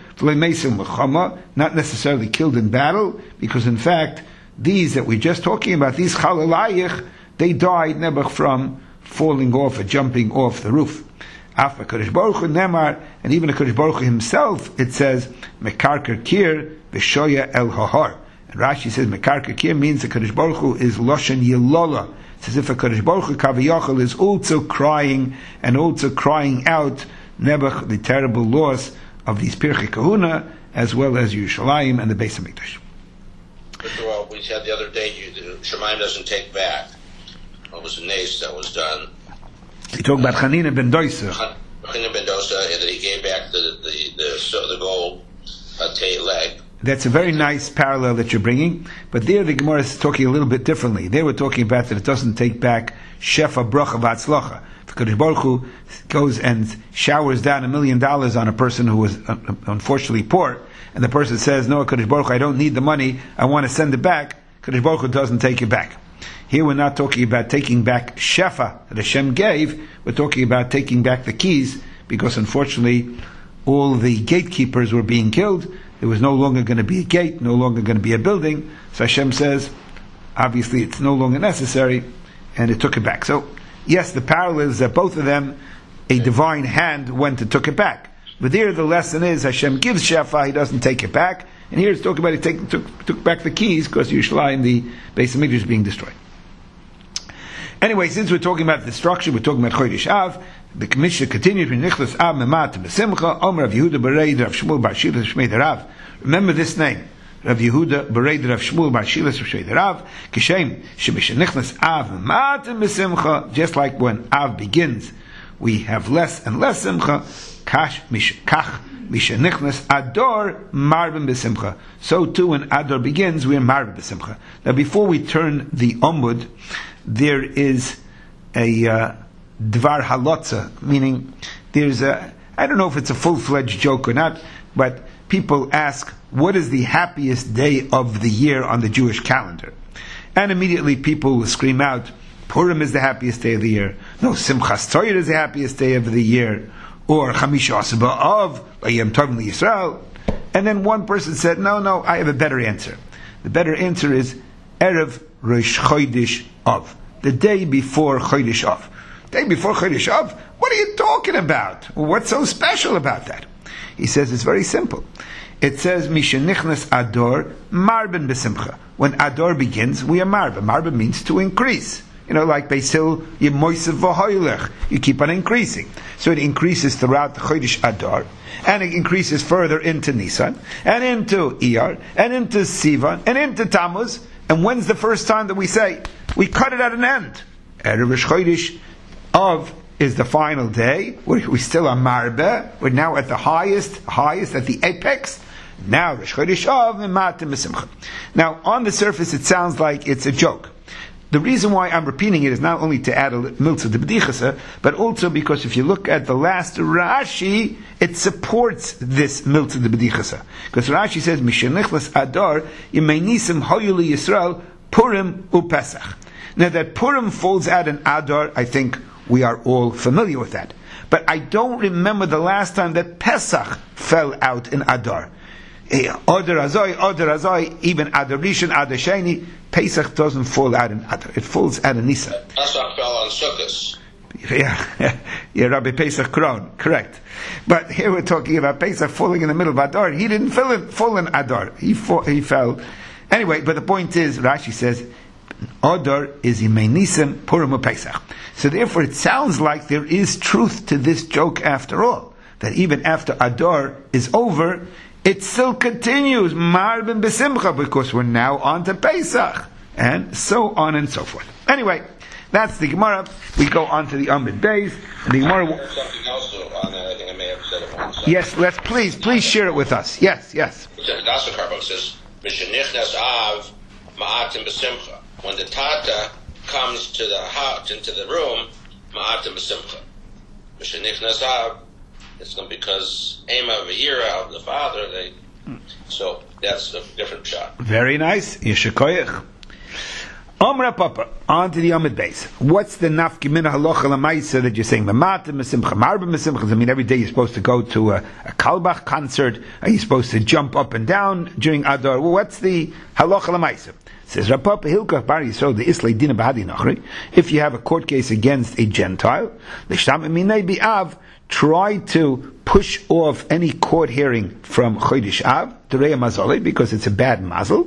not necessarily killed in battle, because in fact, these that we're just talking about, these chalalayich, they died nebuch from falling off or jumping off the roof. After Kadosh Baruch Hu Nemar, and even the Kadosh Baruch Hu himself, it says Mekarker Kir v'shoya el hahar. And Rashi says Mekarker Kir means the Kadosh Baruch Hu is Loshen Yelola. It's as if a Kadosh Baruch Hu Kaviyachal is also crying and also crying out nebuch, the terrible loss of these Pirchei Kahuna, as well as Yerushalayim and the Beis Hamikdash. First of all, we said the other day, you, Shemayim doesn't take back. What was the nace that was done? You talk about Chanina ben Dosa. Chanina ben Dosa, and that he gave back the the the, so the gold uh, tay leg. That's a very nice parallel that you're bringing, but there the Gemara is talking a little bit differently. They were talking about that it doesn't take back shefa bracha v'atzlacha. If Kadosh Baruch Hu goes and showers down a million dollars on a person who was uh, unfortunately poor, and the person says, "No, Kadosh Baruch Hu, I don't need the money. I want to send it back." Kadosh Baruch Hu doesn't take it back. Here we're not talking about taking back shefa that Hashem gave. We're talking about taking back the keys, because unfortunately all the gatekeepers were being killed. There was no longer going to be a gate, no longer going to be a building. So Hashem says, obviously it's no longer necessary, and it took it back. So yes, the parallel is that both of them, a divine hand went and took it back. But there the lesson is Hashem gives shefa, He doesn't take it back. And here it's talking about He take, took, took back the keys because Yerushalayim, the Beis Hamikdash, is being destroyed. Anyway, since we're talking about destruction, we're talking about Chodesh Av. The Mishnah continues with Nichlas Av Memat B'Simcha Omer Rav Yehuda Bereid Rav Shmuel Bar Shilas Shmei Derav. Remember this name, Rav Yehuda Bereid Rav Shmuel Bar Shilas Shmei Derav. Kishem Shemisha Nichlas Av Memat B'Simcha. Just like when Av begins, we have less and less Simcha. Kash Mish Kach Misha Nichlas Ador Marbim B'Simcha. So too, when Ador begins, we are Marbim B'Simcha. Now, before we turn the Omud, there is a uh, Dvar Halotza, meaning there's a, I don't know if it's a full-fledged joke or not, but people ask, what is the happiest day of the year on the Jewish calendar? And immediately people will scream out, Purim is the happiest day of the year. No, Simchas Torah is the happiest day of the year. Or Chamisha Asaba of Yom Tov Yisrael. And then one person said, no, no, I have a better answer. The better answer is Erev Rosh Chodesh Av, the day before Chodesh Av. Day before Chodesh Av? What are you talking about? What's so special about that? He says it's very simple. It says Mishenichnas Ador Marben B'Simcha. When Ador begins, we are Marben. Marben means to increase. You know, like Beisil Yemoisev V'Hoylech. You keep on increasing. So it increases throughout the Chodesh Adar, and it increases further into Nisan, and into Iyar, and into Sivan, and into Tammuz. And when's the first time that we say, we cut it at an end? Erev Rosh Chodesh Av is the final day. We're, we still are Marbe. We're now at the highest, highest, at the apex. Now, Rosh Chodesh Av, Mimatim B'Simcha. Now, on the surface, it sounds like it's a joke. the reason why I'm repeating it is not only to add a milza de b'dichasa, but also because if you look at the last Rashi, it supports this milza de b'dichasa. Because Rashi says, Mishenichlas Adar, Yemenisim Hoyuli Yisrael, Purim uPesach. Now that Purim falls out in Adar, I think we are all familiar with that. But I don't remember the last time that Pesach fell out in Adar. Adar Azoi, Adar Azoi, even Adar Rishon, Adar Sheni, Pesach doesn't fall out in Adar. It falls out in Nisan. Pesach fell on Sukkot. Yeah, yeah, Rabbi Pesach Kron, correct. But here we're talking about Pesach falling in the middle of Adar. He didn't fall in, fall in Adar. He, fall, he fell. Anyway, but the point is, Rashi says, Adar is Yimei Nisan, Purim Pesach. So therefore it sounds like there is truth to this joke after all. That even after Adar is over, it still continues, Marbin B'Simcha, because we're now on to Pesach. And so on and so forth. Anyway, that's the Gemara. We go on to the Amud Beis. The Gemara. I heard something else on that. I think I may have said it once. Yes, let's please, please share it with us. Yes, yes. Nasa Karbach says, Mishenichnas Av Ma'atim B'Simcha. When the Tata comes to the house, into the room, Ma'atim B'Simcha. Mishenichnas Av, it's not because Ema V'Yira of the father, they, so that's a different shot. Very nice. Yeshikoyach. Omra Papa, on to the Amud Beis. What's the nafki min halacha lamaisa that you're saying? Mamatim mesimcha, marba mesimcha. I mean, every day you're supposed to go to a, a Kalbach concert. Are you supposed to jump up and down during Adar? Well, what's the halacha lamaisa? Says Rapapa Hilkach Bar Yisrael the Islay Dina Bahadi Nachri. If you have a court case against a Gentile, l'shtam minay bi'av, try to push off any court hearing from Chodesh Av, Terei Mazalei, because it's a bad mazel.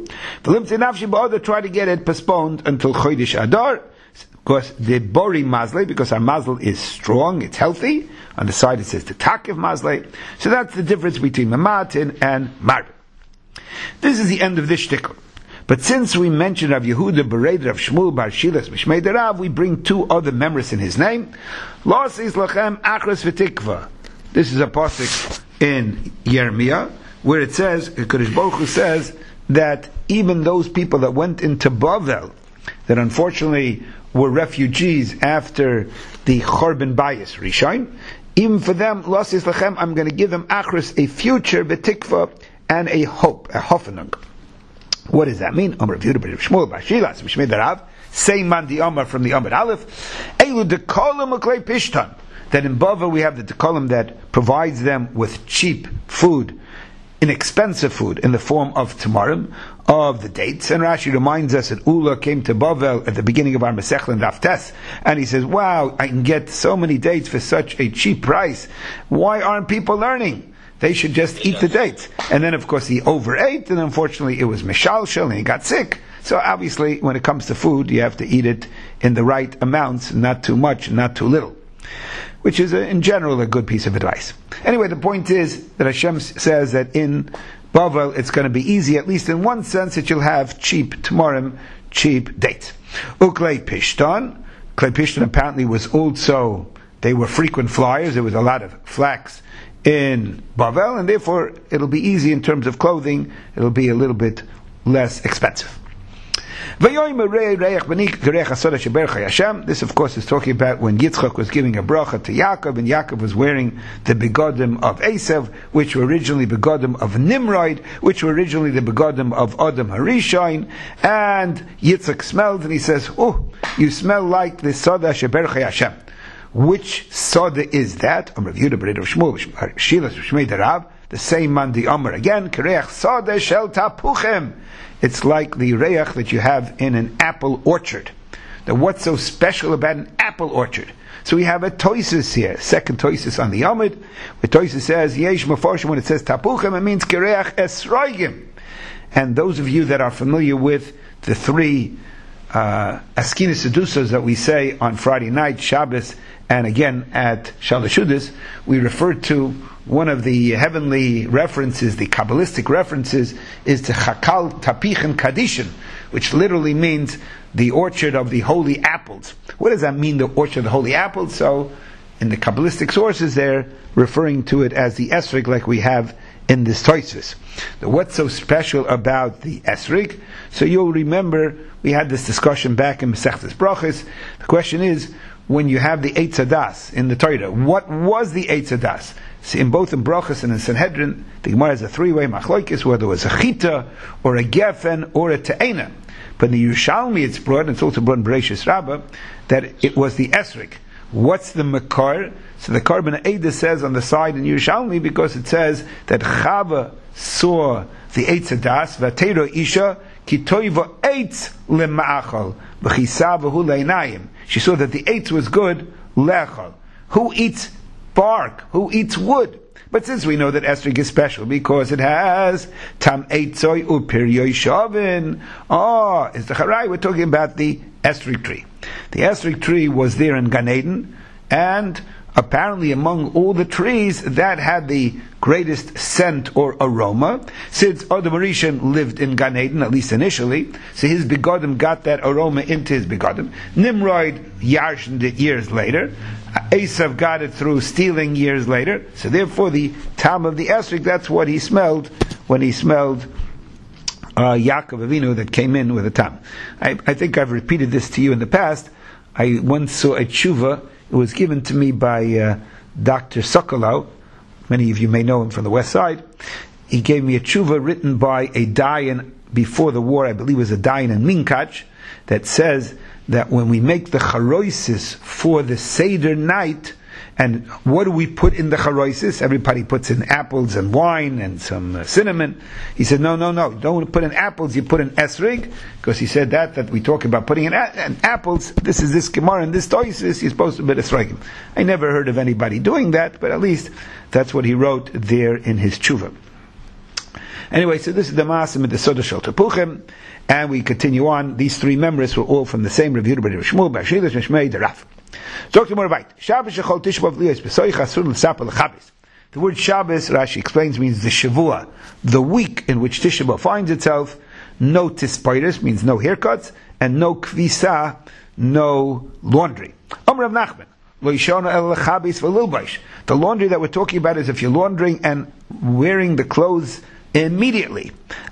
Try to get it postponed until Chodesh Adar, because the Bori Mazlei, because our mazel is strong, it's healthy. On the side it says the Takiv Mazlei. So that's the difference between Mamatin and Marb. This is the end of this shtickle. But since we mentioned Rav Yehuda Bered Rav Shmuel Bar Shilas Mishmei Derav, we bring two other members in his name. Los is lachem achras v'tikva. This is a pasuk in Yirmiyah where it says, Kodesh Baruch Hu says that even those people that went into Bavel, that unfortunately were refugees after the Chorban Bayis Rishon, even for them, Los is lachem, I'm going to give them achras, a future v'tikva, and a hope, a hoffenung. What does that mean? Amar Yehuda Bar Shmuel Bar Shilas Mishmei Derav, same man the Amar from the Amar Aleph. Elu dekolim uklei pishtan. That in Bava we have the dekolim that provides them with cheap food, inexpensive food in the form of tamarim, of the dates. And Rashi reminds us that Ula came to Bavel at the beginning of our Masechta and Daf Tes, and he says, "Wow, I can get so many dates for such a cheap price. Why aren't people learning? They should just eat the dates." And then, of course, he overate, and unfortunately, it was mishalshel, and he got sick. So obviously, when it comes to food, you have to eat it in the right amounts, not too much, not too little. Which is, a, in general, a good piece of advice. Anyway, the point is that Hashem says that in Bavel, it's going to be easy, at least in one sense, that you'll have cheap tamarim, cheap dates. Uklei pishtan. Klei pishtan apparently was also, they were frequent flyers. There was a lot of flax in Bavel, and therefore it'll be easy in terms of clothing. It'll be a little bit less expensive. This, of course, is talking about when Yitzchak was giving a bracha to Yaakov, and Yaakov was wearing the begodim of Esav, which were originally begodim of Nimrod, which were originally the begodim of Adam Harishon, and Yitzchak smelled, and he says, "Oh, you smell like the Soda Shebercha Hashem." Which Soda is that? Amar Yehuda Bar Shmuel Shilas Mishmei Derav, the same man the Amar again. Kereach Soda Shel Tapuchem. It's like the reach that you have in an apple orchard. Now, what's so special about an apple orchard? So we have a toisus here, second toisus on the Amud. The toisus says Yesh Mefarshim, when it says Tapuchem, it means Kereach Esroigim. And those of you that are familiar with the three uh, Askinas Sedusas that we say on Friday night, Shabbos, and again at Shalashudas, we refer to one of the heavenly references, the Kabbalistic references, is to Chakal Tapichen Kadishin, which literally means the orchard of the holy apples. What does that mean, the orchard of the holy apples? So, in the Kabbalistic sources, they're referring to it as the esrog, like we have in this Tosfos. What's so special about the esrig? So you'll remember we had this discussion back in Masechtas Brachos. The question is, when you have the Eitz Hadas in the Torah, what was the Eitz Hadas? See, in both in Brachos and in Sanhedrin, the Gemara has a three-way machlokes, whether it was a chita, or a gefen, or a te'ena. But in the Yerushalmi it's brought, and it's also brought in Bereshis Rabbah, that it was the esrig. What's the makar? So the Karban Eidah says on the side in Yerushalmi, because it says that Chava saw the Eitz Hadas, Vatero Isha, Ki toiva eitz lema'achal, v'chisavahu le'inayim. She saw that the eitz was good, le'achal. Who eats bark? Who eats wood? But since we know that esrig is special because it has tam eitzoi upiryoy shavin, oh, is the charai, we're talking about the esrig tree. The esrig tree was there in Gan Eden, and apparently among all the trees, that had the greatest scent or aroma. Since Adam Rishon lived in Gan Eden, at least initially, so his begodim got that aroma into his begodim. Nimrod yarshened it years later. Esav got it through stealing years later. So therefore the tam of the esrig, that's what he smelled when he smelled uh, Yaakov Avinu that came in with a tam. I, I think I've repeated this to you in the past. I once saw a tshuva. It was given to me by uh, Doctor Sokolau. Many of you may know him from the West Side. He gave me a tshuva written by a dayan before the war, I believe it was a dayan in Minkach, that says that when we make the charoisis for the Seder night, and what do we put in the charoisis? Everybody puts in apples and wine and some uh, cinnamon. He said, no, no, no, don't put in apples, you put in esrig, because he said that, that we talk about putting in, a- in apples. This is this Gemara and this Tosfos, you're supposed to put esrogim. I never heard of anybody doing that, but at least that's what he wrote there in his tshuva. Anyway, so this is the Maasim of the Soda Shel Tepuchim, and we continue on. These three members were all from the same Rav Yehuda ben Shmuel, Bar Shilish, Mishmei, the Rav. Talk to more about Shabbos Shechol Tishbav Liyos B'Soich Asur L'Sapel L'Chabes. The word Shabbos, Rashi explains, means the Shavua, the week in which Tisha B'Av finds itself. No tispaitis means no haircuts, and no kvisa, no laundry. Amr Rav Nachman. The laundry that we're talking about is if you're laundering and wearing the clothes immediately.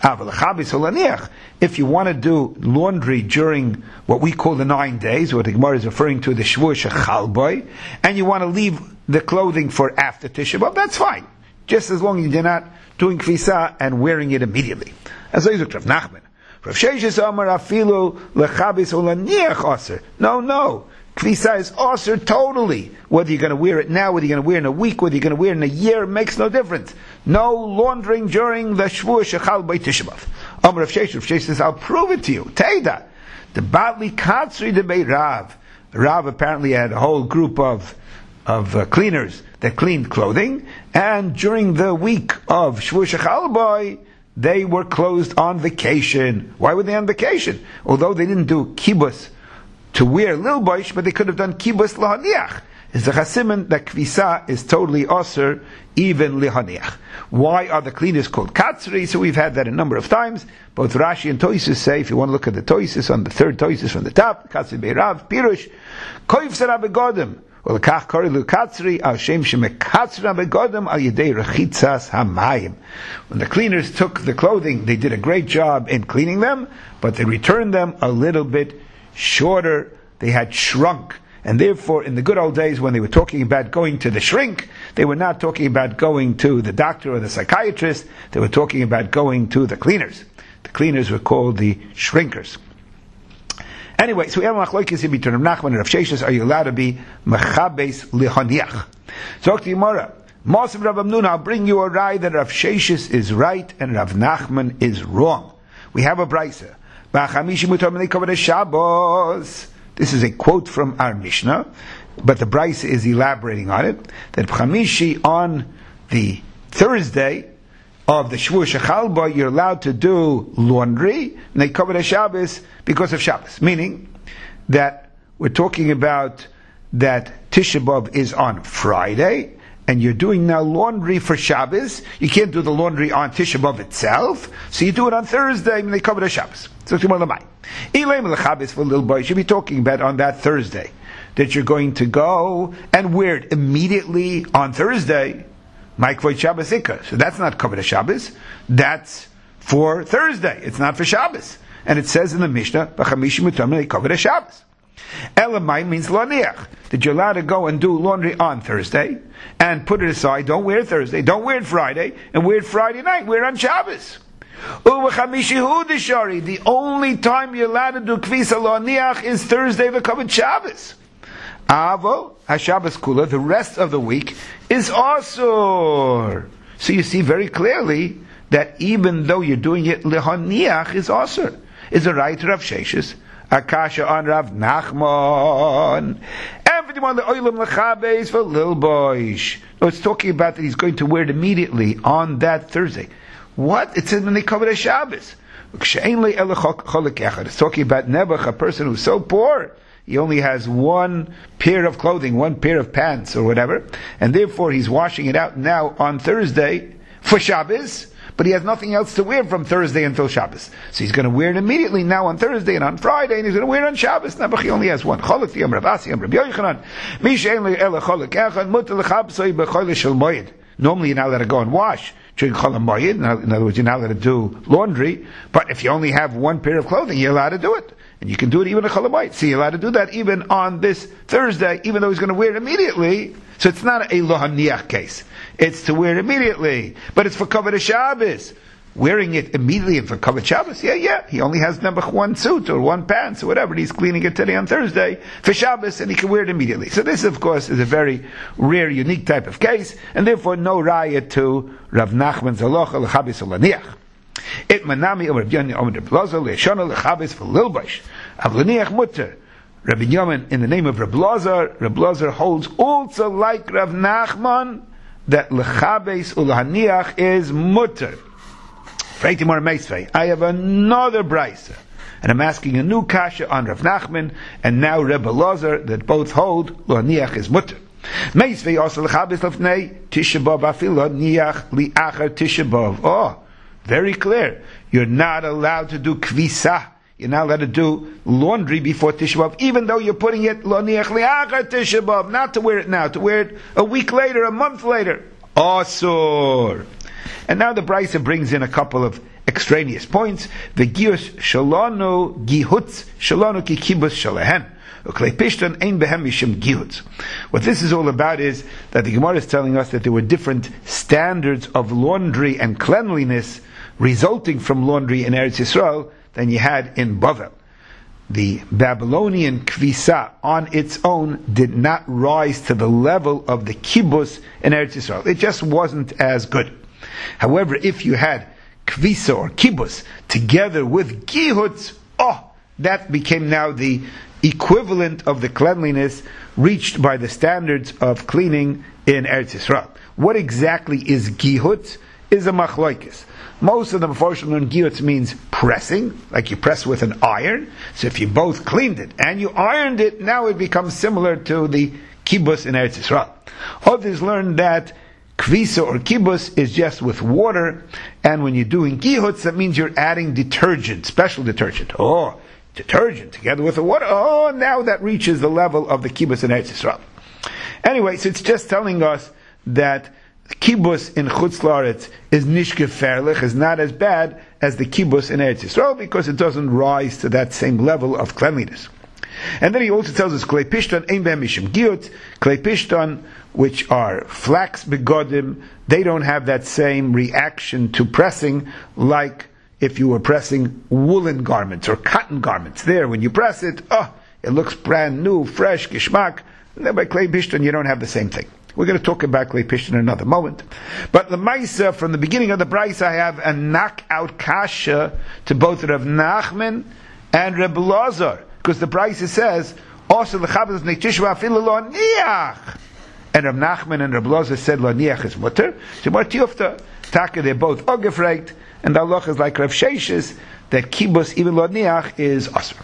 If you want to do laundry during what we call the nine days, what the Gemara is referring to, the Shvuah Shechal Boy, and you want to leave the clothing for after Tisha B'Av, that's fine. Just as long as you're not doing kvisa and wearing it immediately. As I said, Rav Nachman. Rav Sheshes Amar Afilu Lechabis Olaniach Aser. No, no. Kvisa is aser totally. Whether you're going to wear it now, whether you're going to wear it in a week, whether you're going to wear it in a year, makes no difference. No laundering during the Shvuah Shechal by Tisha B'Av. Amar Rav Sheshes, Rav Sheshes says, I'll prove it to you. Teida. The Batli Katzri de Rav. Rav apparently had a whole group of of uh, cleaners that cleaned clothing, and during the week of Shvuah Shechal Boy, they were closed on vacation. Why were they on vacation? Although they didn't do kibbutz to wear lil boish, but they could have done kibbutz lahaniach. Is the chasimin that kvisa is totally aser, even lihaniach. Why are the cleaners called katzri? So we've had that a number of times. Both Rashi and Tosfos say, if you want to look at the Tosfos on the third Tosfos from the top, katzri beirav pirush koif sara begodim. Well, kach korilu katzri al shem shemekatzra begodim al yedei rechitzas hamayim. When the cleaners took the clothing, they did a great job in cleaning them, but they returned them a little bit shorter. They had shrunk. And therefore, in the good old days when they were talking about going to the shrink, they were not talking about going to the doctor or the psychiatrist. They were talking about going to the cleaners. The cleaners were called the shrinkers. Anyway, so we have machlokes here between Rav Nachman and Rav Sheshes. Are you allowed to be mechabes lihaniach? So to Gemara, Moshe Rav Amnun, I'll bring you a rai that Rav Sheshes is right and Rav Nachman is wrong. We have a brisa. This is a quote from our Mishnah, but the brisa is elaborating on it. That Chamishi, on the Thursday of the Shvuah Shechal Bo, you're allowed to do laundry, and they cover the Shabbos because of Shabbos. Meaning that we're talking about that Tisha B'Av is on Friday, and you're doing now laundry for Shabbos. You can't do the laundry on Tisha B'Av itself, so you do it on Thursday, and they cover the Shabbos. So tomorrow night, for little boy, you should be talking about on that Thursday that you're going to go and wear it immediately on Thursday. My Kvod Shabbos Ikar. So that's not covered as Shabbos. That's for Thursday. It's not for Shabbos. And it says in the Mishnah, B'chamishi Mutam they covered as Shabbos. Elamai means laniach, that you're allowed to go and do laundry on Thursday and put it aside. Don't wear it Thursday, don't wear it Friday, and wear it Friday night. Wear it on Shabbos. The only time you're allowed to do kvisa laniach is Thursday, the covered Shabbos. Avo haShabbos kula, the rest of the week is asur. So you see very clearly that even though you're doing it lehaniach is asur. Is a right Rav Sheshes. Akasha on Rav Nachman. Everyone the oilam lechabes for Lil Boish. No, it's talking about that he's going to wear it immediately on that Thursday. What? It says when they cover the Shabbos. It's talking about Nebuch, a person who's so poor, he only has one pair of clothing, one pair of pants or whatever, and therefore he's washing it out now on Thursday for Shabbos, but he has nothing else to wear from Thursday until Shabbos. So he's going to wear it immediately now on Thursday and on Friday, and he's going to wear it on Shabbos. Nebuch, he only has one. Normally you're not allowed to go and wash during Chol HaMoed. In other words, you're not allowed to do laundry, but if you only have one pair of clothing, you're allowed to do it. And you can do it even on Chol HaMoed. So you're allowed to do that even on this Thursday, even though he's going to wear it immediately. So it's not a lo haniach case. It's to wear it immediately. But it's for Kavod Shabbos. Wearing it immediately for Kavod Shabbos, yeah, yeah. He only has number one suit or one pants or whatever. And he's cleaning it today on Thursday for Shabbos, and he can wear it immediately. So this, of course, is a very rare, unique type of case, and therefore no raya to Rav Nachman's halacha l'chabes l'niach. It manami or Rav Yochanan or Rav Blazer l'shana l'chabes for lilbash. Av l'niach mutter. Rabbi Yochanan, in the name of Rav Blazer, Rav Blazer holds also like Rav Nachman that l'chabes u'l'haniach is mutter. I have another brisa, and I'm asking a new kasha on Rav Nachman and now Rebbe Lazar that both hold lo niach is mutter. Meisvei also lechabes lefnei tishabav afilo niach liachar tishabav. Oh, very clear. You're not allowed to do kvisa. You're not allowed to do laundry before Tisha B'Av, even though you're putting it lo niach liachar Tisha B'Av, not to wear it now, to wear it a week later, a month later. Asur. And now the Brisa brings in a couple of extraneous points. The gius shalanu gihutz shalanu ki kibus shalahen. Ukleipishtan ein behem mishim gihutz. What this is all about is that the Gemara is telling us that there were different standards of laundry and cleanliness resulting from laundry in Eretz Yisrael than you had in Bavel. The Babylonian kvisa on its own did not rise to the level of the kibbutz in Eretz Yisrael. It just wasn't as good. However, if you had kvisa or kibbutz together with gihutz, oh, that became now the equivalent of the cleanliness reached by the standards of cleaning in Eretz Yisrael. What exactly is gihutz? Is a machlokes. Most of the Mefarshim learn gihutz means pressing, like you press with an iron. So if you both cleaned it and you ironed it, now it becomes similar to the kibbutz in Eretz Yisrael. Others learn that kvisa or kibbutz is just with water, and when you're doing gihutz, that means you're adding detergent, special detergent. Oh, detergent together with the water. Oh, now that reaches the level of the kibbutz in Eretz Yisrael. Anyway, so it's just telling us that kibbutz in Chutz La'aretz is nishgeferlich, is not as bad as the kibbutz in Eretz Yisrael because it doesn't rise to that same level of cleanliness. And then he also tells us klei pishtan ein behem mishim giyut, klei pishtan, which are flax begodim, they don't have that same reaction to pressing like if you were pressing woolen garments or cotton garments. There, when you press it, oh, it looks brand new, fresh, gishmak. And then by klei pishtan you don't have the same thing. We're going to talk about klei pishtan in another moment. But the Maisa, from the beginning of the Brisa, I have a knockout kasha to both Rav Nachman and Reb Lazar. Because the Brisa says, also the Chabaz Neitishva afilu lo niach. And Rav Nachman and Reb Lazar said lo niach is mutter. So what tiyufta? Taka, they're both ogefregt, and the halach is like Rav Sheshes, that kibbutz, even lo niach, is asur.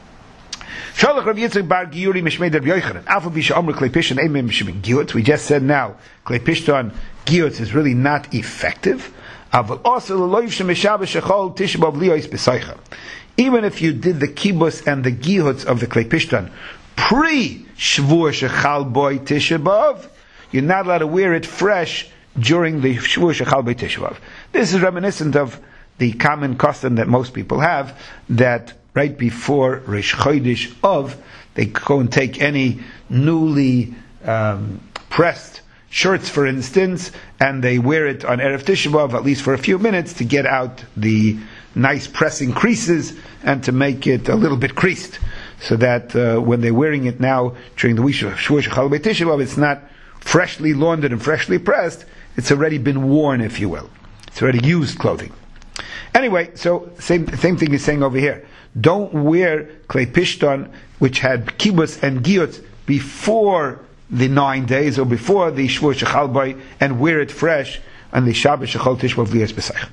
Shalach Rav Yitzchak bar Giyuri mishmei Rav Yochanan. Alpha bisha amr klei pishtan eimim mishim giyutz. We just said now, klei pishtan giyutz is really not effective. Aval also lo yivshem mishabesh shechol tishbav liyos b'saycha. Even if you did the kibbutz and the gihutz of the klei pishtan pre shvur shechal boy tishabav, you're not allowed to wear it fresh during the Shavuot Shechal B'Tisha B'Av. This is reminiscent of the common custom that most people have, that right before Rish Chodesh Av, they go and take any newly um, pressed shirts, for instance, and they wear it on Erev Tisha B'Av, at least for a few minutes, to get out the nice pressing creases and to make it a little bit creased, so that uh, when they're wearing it now during the week of Shavuot Shechal B'Tisha B'Av, it's not freshly laundered and freshly pressed, it's already been worn, if you will. It's already used clothing. Anyway, so same same thing is saying over here. Don't wear Klei Pishton, which had kibbutz and giyot, before the nine days or before the Shavuot Shechal B'Av, and wear it fresh on the Shabbat Shechal Tisha B'Av V'yes B'Sayich.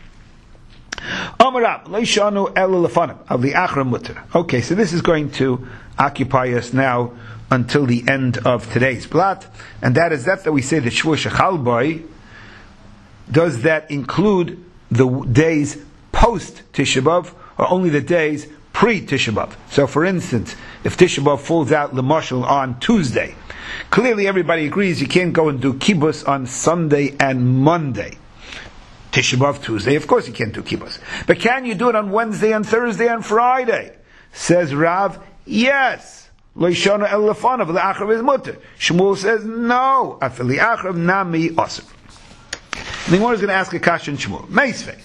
Okay, so this is going to occupy us now until the end of today's blot, and that is that that we say that Shavuot Shechal B'Av, does that include the days post Tisha B'Av, or only the days pre Tisha B'Av? So, for instance, if Tisha B'Av falls out l'mashal on Tuesday, clearly everybody agrees you can't go and do kibbutz on Sunday and Monday. Tisha B'Av Tuesday, of course you can't do kibbutz. But can you do it on Wednesday and Thursday and Friday? Says Rav, yes. Lo yishana el lefanav, le'achrav is mutter. Shmuel says, no. Afil le'achrav nami osir. The Gemara is going to ask a question in Shmuel. Meisvei.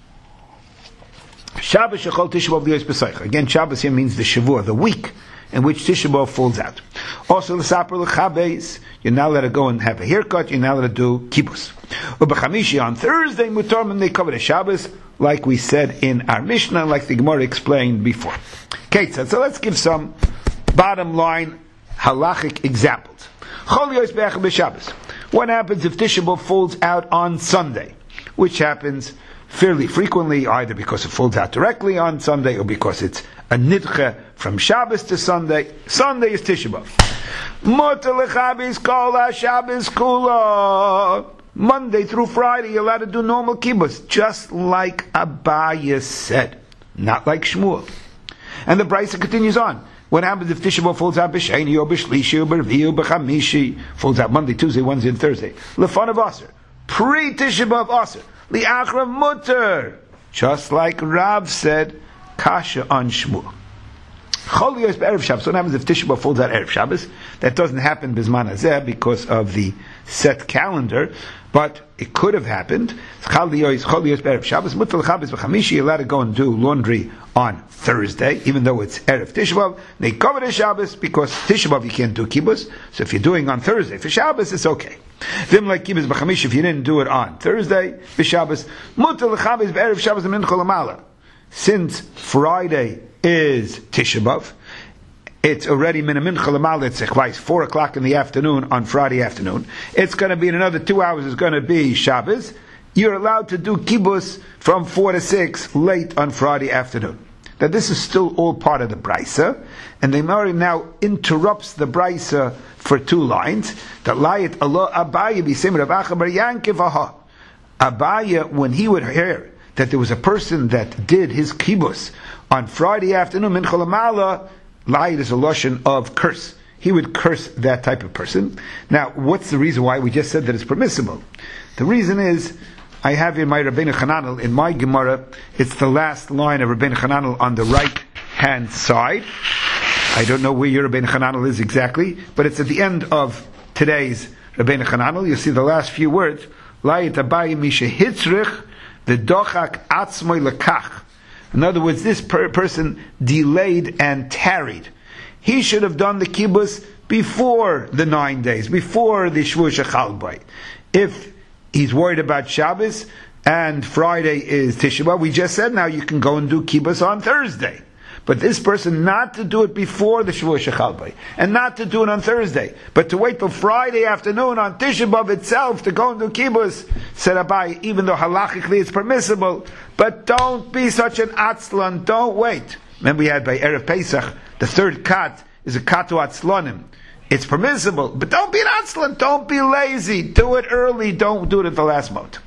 Shabbos Shechal Tisha B'Av V'yes B'Sayich. Again, Shabbos here means the Shavua, the week in which Tisha B'Av falls out. Also, l'saper l'chabes, you're now allowed to go and have a haircut, you're now allowed to do kibbutz. Ubechamishi, on Thursday, mutar when they cover the Shabbos, like we said in our Mishnah, like the Gemara explained before. Okay, so let's give some bottom line halachic examples. Chol Yos Be'echad B'Shabbos. What happens if Tisha B'Av falls out on Sunday? Which happens fairly frequently, either because it falls out directly on Sunday, or because it's a nidche from Shabbos to Sunday. Sunday is Tisha B'Av. Mutar lechabis kol haShabbos kula. Monday through Friday, you're allowed to do normal kibbutz, just like Abaye said, not like Shmuel. And the Brisa continues on. What happens if Tisha B'Av falls out b'Sheni or b'Shlishi or b'Revi'i or b'Chamishi? Falls out Monday, Tuesday, Wednesday, and Thursday. Lefanav Aser. Pre Tisha B'Av Aser. Li'achrav Mutter. Just like Rav said, Kasha on Shmuel. Chol Yos B'Erev Shabbos. So what happens if Tisha B'Av falls out Erev Shabbos? That doesn't happen b'Zman Hazeh because of the set calendar, but it could have happened. Chol Yos B'Erev Shabbos. Mutter l'chabes b'Chamishi. You're allowed to go and do laundry on Thursday, even though it's Erev Tisha B'Av. They cover the Shabbos because Tisha B'Av you can't do kibbutz. So if you're doing on Thursday for Shabbos, it's okay. Vim like kibbutz b'Chamishi if you didn't do it on Thursday for Shabbos. Mutter l'chabes b'Erev Shabbos and mincha l'mala. Since Friday is Tisha B'Av, it's already min mincha l'mala. It's twice four o'clock in the afternoon on Friday afternoon. It's going to be in another two hours. It's going to be Shabbos. You're allowed to do kibbutz from four to six late on Friday afternoon. Now this is still all part of the Brisa, and the Gemara now interrupts the Brisa for two lines. That layit Allah Abaye b'sim Rav Acha bar Yankiv aha. Abaye, when he would hear that there was a person that did his kibbutz on Friday afternoon, mincha l'mala, layit is a lashon of curse. He would curse that type of person. Now, what's the reason why we just said that it's permissible? The reason is, I have in my Rabbeinu Chananel, in my Gemara, it's the last line of Rabbeinu Chananel on the right hand side. I don't know where your Rabbeinu Chananel is exactly, but it's at the end of today's Rabbeinu Chananel. You'll see the last few words. Layit Abaye mishe hitzrich v'dochak atzmoi lekach. In other words, this per- person delayed and tarried. He should have done the kibbutz before the nine days, before the Shavuot Shechal B'Av. If he's worried about Shabbos and Friday is Tisha B'Av, we just said now you can go and do kibbutz on Thursday. But this person not to do it before the Shavuot Shechal B'Av, and not to do it on Thursday, but to wait till Friday afternoon on Tisha B'Av itself to go and do kibbutz, said Abaye, even though halachically it's permissible, but don't be such an atzlan, don't wait. Remember we had by Erev Pesach, the third kat is a katu atzlanim. It's permissible, but don't be an atzlan, don't be lazy, do it early, don't do it at the last moment.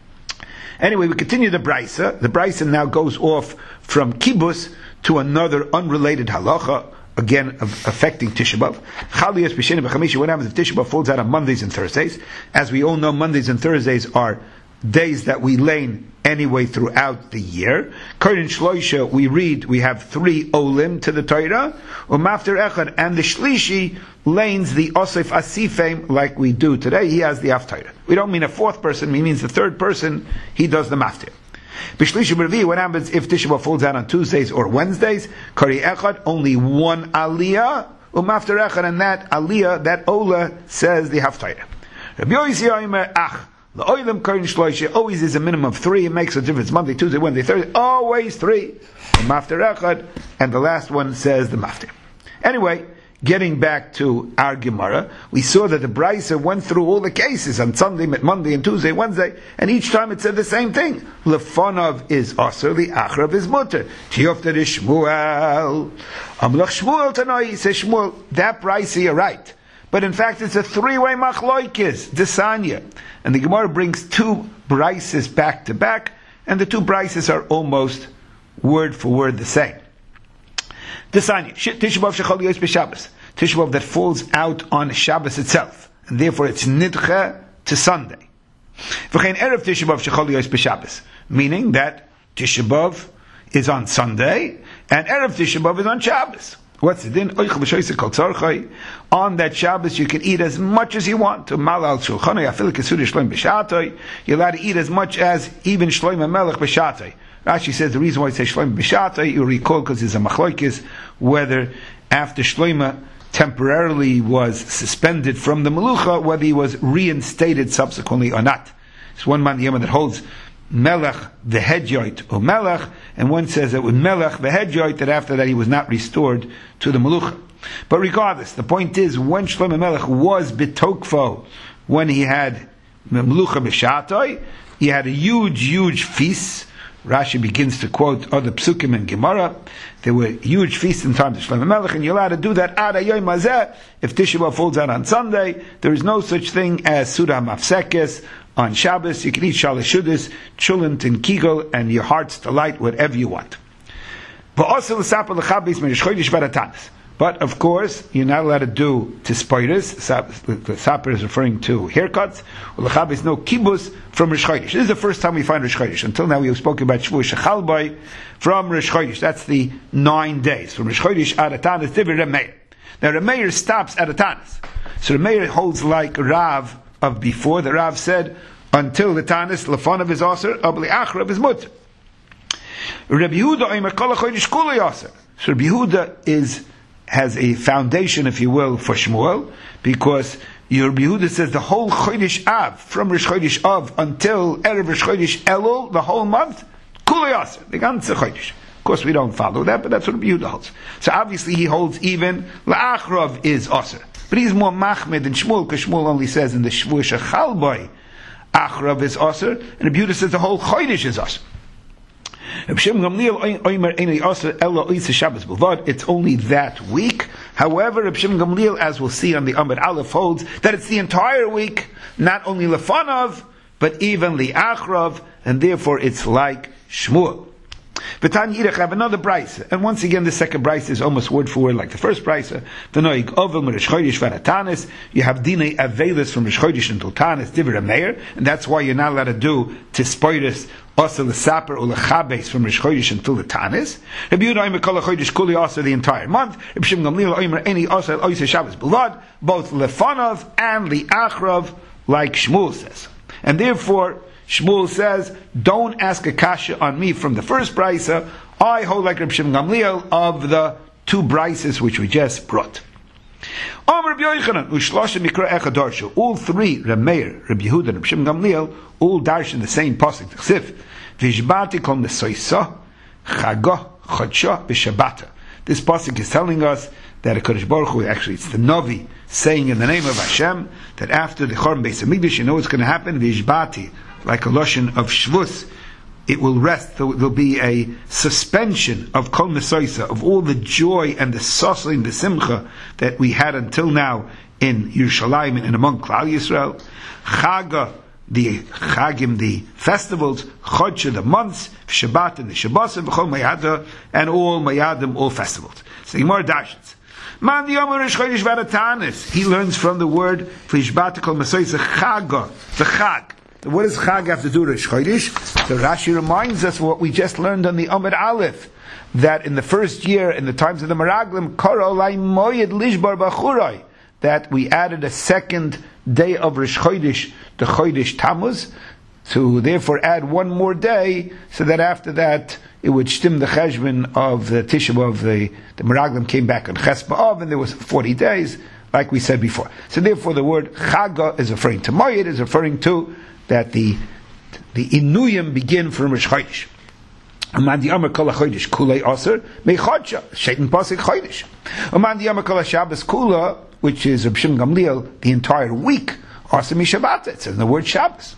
Anyway, we continue the Brisa. The Brisa now goes off from kibbutz to another unrelated halacha, again affecting Tisha B'Av. Chaliyas b'sheni b'chamisha. What happens if Tisha B'Av falls out on Mondays and Thursdays? As we all know, Mondays and Thursdays are days that we lane anyway throughout the year. Korin Shloisha, we read, we have three olim to the Torah, umafter echad, and the Shlishi lanes the Osef Asifim like we do today. He has the Haftarah. We don't mean a fourth person, we means the third person, he does the maftir. B'shlishi b'revi, what happens if Tisha B'Av falls out on Tuesdays or Wednesdays? Kari echad, only one aliyah, umafter echad, and that aliyah, that ola, says the Haftarah. Rabbi Yosi Omer, ach, the oilam karin shloisha always is a minimum of three. It makes a difference. Monday, Tuesday, Wednesday, Thursday, always three. Mafter echad, and the last one says the mafter. Anyway, getting back to our Gemara, we saw that the Brisa went through all the cases on Sunday, Monday, and Tuesday, Wednesday, and each time it said the same thing. Lefonov is aser, the achrav is mutter. Tiyofter is Shmuel. Amlach Shmuel tanoi, says Shmuel. That Brisa, you're right. But in fact, it's a three-way machloikis, Desanya. And the Gemara brings two brises back to back, and the two brises are almost word for word the same. Desanya, Tisha B'Av shechol yos b'Shabbos. Tisha B'Av that falls out on Shabbos itself, and therefore it's nidcha to Sunday. V'chein erev Tisha B'Av shechol yos b'Shabbos, meaning that Tisha B'Av is on Sunday, and erev Tisha B'Av is on Shabbos. What's the din? On that Shabbos, you can eat as much as you want. You're allowed to eat as much as even Shlomo Melech b'shatay. Rashi says the reason why it says Shlomo b'shatay, you recall, because there's a machlokes whether after Shlomo temporarily was suspended from the Melucha, whether he was reinstated subsequently or not. It's one man Yom that holds Melech v'hedyoit or Melech, and one says that with Melech v'hedyoit that after that he was not restored to the Melucha. But regardless, the point is when Shlomo Melech was bitokfo, when he had Melucha b'shatoi, he had a huge, huge feast. Rashi begins to quote other psukim and Gemara. There were huge feasts in times of Shlomo Melech, and you're allowed to do that ad hayom hazeh. If Tisha B'Av falls out on Sunday, there is no such thing as Surah Mafsekes. On Shabbos, you can eat shalashudis, chulent, and kigel, and your heart's delight, whatever you want. But of course, you're not allowed to do tispeiris. The saper is referring to haircuts. L'chabis no kibus from Rosh Chodesh. This is the first time we find Rosh Chodesh. Until now, we have spoken about Shavuos Shechalboi from Rosh Chodesh. That's the nine days from Rosh Chodesh ad Atanis Divrei Remeir. Now, Remeir stops at Atanis, so Remeir holds like Rav of before. The Rav said until the Tanis Lefonov is aser, Abli Achrav is mutter. Rabbi Yehuda Omer Kol HaChodesh Kulei aser. So Rabbi Yehuda is has a foundation, if you will, for Shmuel, because Rabbi Yehuda says the whole Chodesh Av, from Rosh Chodesh Av until Erev Rosh Chodesh Elul, the whole month, Kulei aser, the ganze Chodesh. Of course, we don't follow that, but that's what Rabbi Yehuda holds. So obviously, he holds even La'achrav is aser. But he's more machmed than Shmuel, because Shmuel only says in the Shavuos Shechalboi, Achrav is aser, and Rabbi Yehuda says the whole Chodesh is aser. It's only that week. However, Rabbi Shimon Gamliel, as we'll see on the Amud Aleph, holds that it's the entire week, not only Lefanov, but even the Achrav, and therefore it's like Shmuel. V'tan Yirach have another brisa, and once again the second brisa is almost word for word like the first brisa. The noig ovel Rosh Chodesh v'Atanis. You have dinei avelis from Rosh Chodesh until Tanis Divrei Meir, and that's why you're not allowed to do tispeiris also l'saper or l'chabes from Rosh Chodesh until the Tanis. Rabbi Yehuda Omer Kol HaChodesh Kulei also the entire month. Rabbi Shimon Gamliel Omer Eni also Oisei Shabbos B'lvad, both lefanov and li'achrav, like Shmuel says, and therefore Shmuel says, don't ask a kasha on me from the first brisa. I hold like Rabbi Shimon Gamliel of the two brises which we just brought. All three, Rameir, Rabbi Yehuda, and Rabbi Shimon Gamliel, all darshan the same pasuk. Vishbati kol nesoisa, chago, chodsha, b'shabata. This pasuk is telling us that a Kodesh Baruch Hu, actually it's the Navi saying in the name of Hashem, that after the Chorban Beis Hamikdash, you know what's going to happen? Vishbati, like a lashon of Shvus, it will rest. There will be a suspension of Kol Nesoisa, of all the joy and the sosling, the simcha that we had until now in Yerushalayim and among Klal Yisrael. Chaga, the Chagim, the festivals, Chodsha, the months, Shabbat and the Shabbos, and V'chol Mayada, and all Mayadim, all festivals. So Gemara dashes. Man the Yom Rish Chodesh Varatanis. He learns from the word for Yishbatikol Masoysa Chaga, the Chag. What does Chag have to do with Rish Chodesh? So Rashi reminds us what we just learned on the Amud Aleph, that in the first year, in the times of the Meraglim, Koro Lai Moyed Lishbar Bachurai, that we added a second day of Rish Chodesh, the Chodesh Tammuz, to therefore add one more day, so that after that it would stim the cheshbon of the Tisha B'Av. The, the Meraglim came back on Ches B'Av, and there was forty days, like we said before. So therefore the word Chaga is referring to Moyed, is referring to that the the Inuyim begin from Rish Chodesh. Aman di Amar Kol HaChodesh Kulei Aser Meichodsha Shaitan Pasik Chodesh. Aman di Amar Kol HaShabbos Kula, which is Reb Shimon Gamliel, the entire week, Aser Mishabbat. It says in the word Shabbos.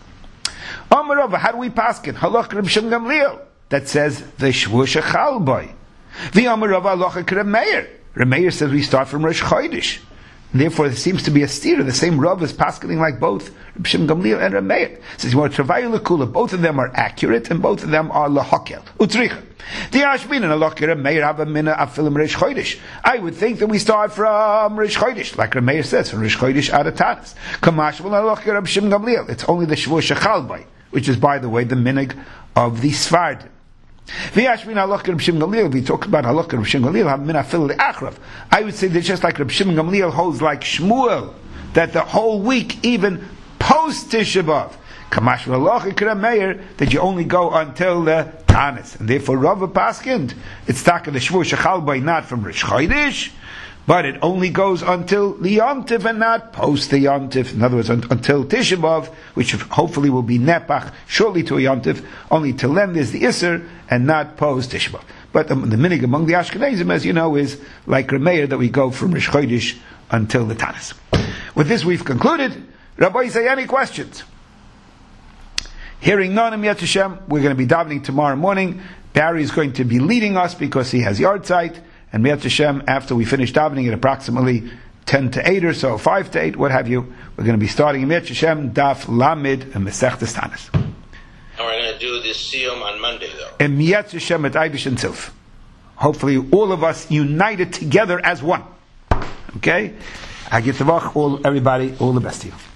Amar Rava, how do we paskin? Halach Reb Shimon Gamliel, that says the Shvuah Shechal Boy. The Amar Rava Halacha Reb Meir. Reb Meir says we start from Rish Chodesh. Therefore, there seems to be a steer. The same Rav is paskening like both Reb Shimon Gamliel and Reb Meir. Says, Travayu Lekula, both of them are accurate, and both of them are lahakel. Utricha. The Ashmin and Alok Reb Meir have a mina afilim Rish Chodesh. I would think that we start from Rish Chodesh, like Reb Meir says, from Rish Chodesh Adatanis. Kamash will Alok Reb Shimon Gamliel. It's only the Shvuah Shechalbai, which is, by the way, the minig of the Sfardim. V'yashmin halach Reb Shimon Gamliel. We talk about halach Reb Shimon Gamliel. Have min afil le'achrav. I would say that just like Reb Shimon Gamliel holds like Shmuel, that the whole week, even post Tisha B'Av, kamash v'halach Reb Meir, that you only go until the Tanis, and therefore Rava paskind it's taka the Shvuah Shechal by not from Rish Chodesh, but it only goes until the Yontif and not post the Yontif. In other words, un- until Tisha B'Av, which hopefully will be Nepach, shortly to a Yontif. Only till then there's the Isser, and not post Tisha B'Av. But um, the minig among the Ashkenazim, as you know, is like Reb Meir, that we go from Rish Chodesh until the Tanis. With this we've concluded. Rabbi, say any questions? Hearing none, Yet Hashem, we're going to be davening tomorrow morning. Barry is going to be leading us because he has yard site. And Yet Hashem, after we finish davening at approximately ten to eight or so, five to eight, what have you, we're going to be starting Yet Hashem, Daf Lamed, and Mesechtes Tanis. And we're going to do this Siyum on Monday, though. And Yet Hashem at Eivish and Silf. Hopefully all of us united together as one. Okay? I get the all everybody, all the best to you.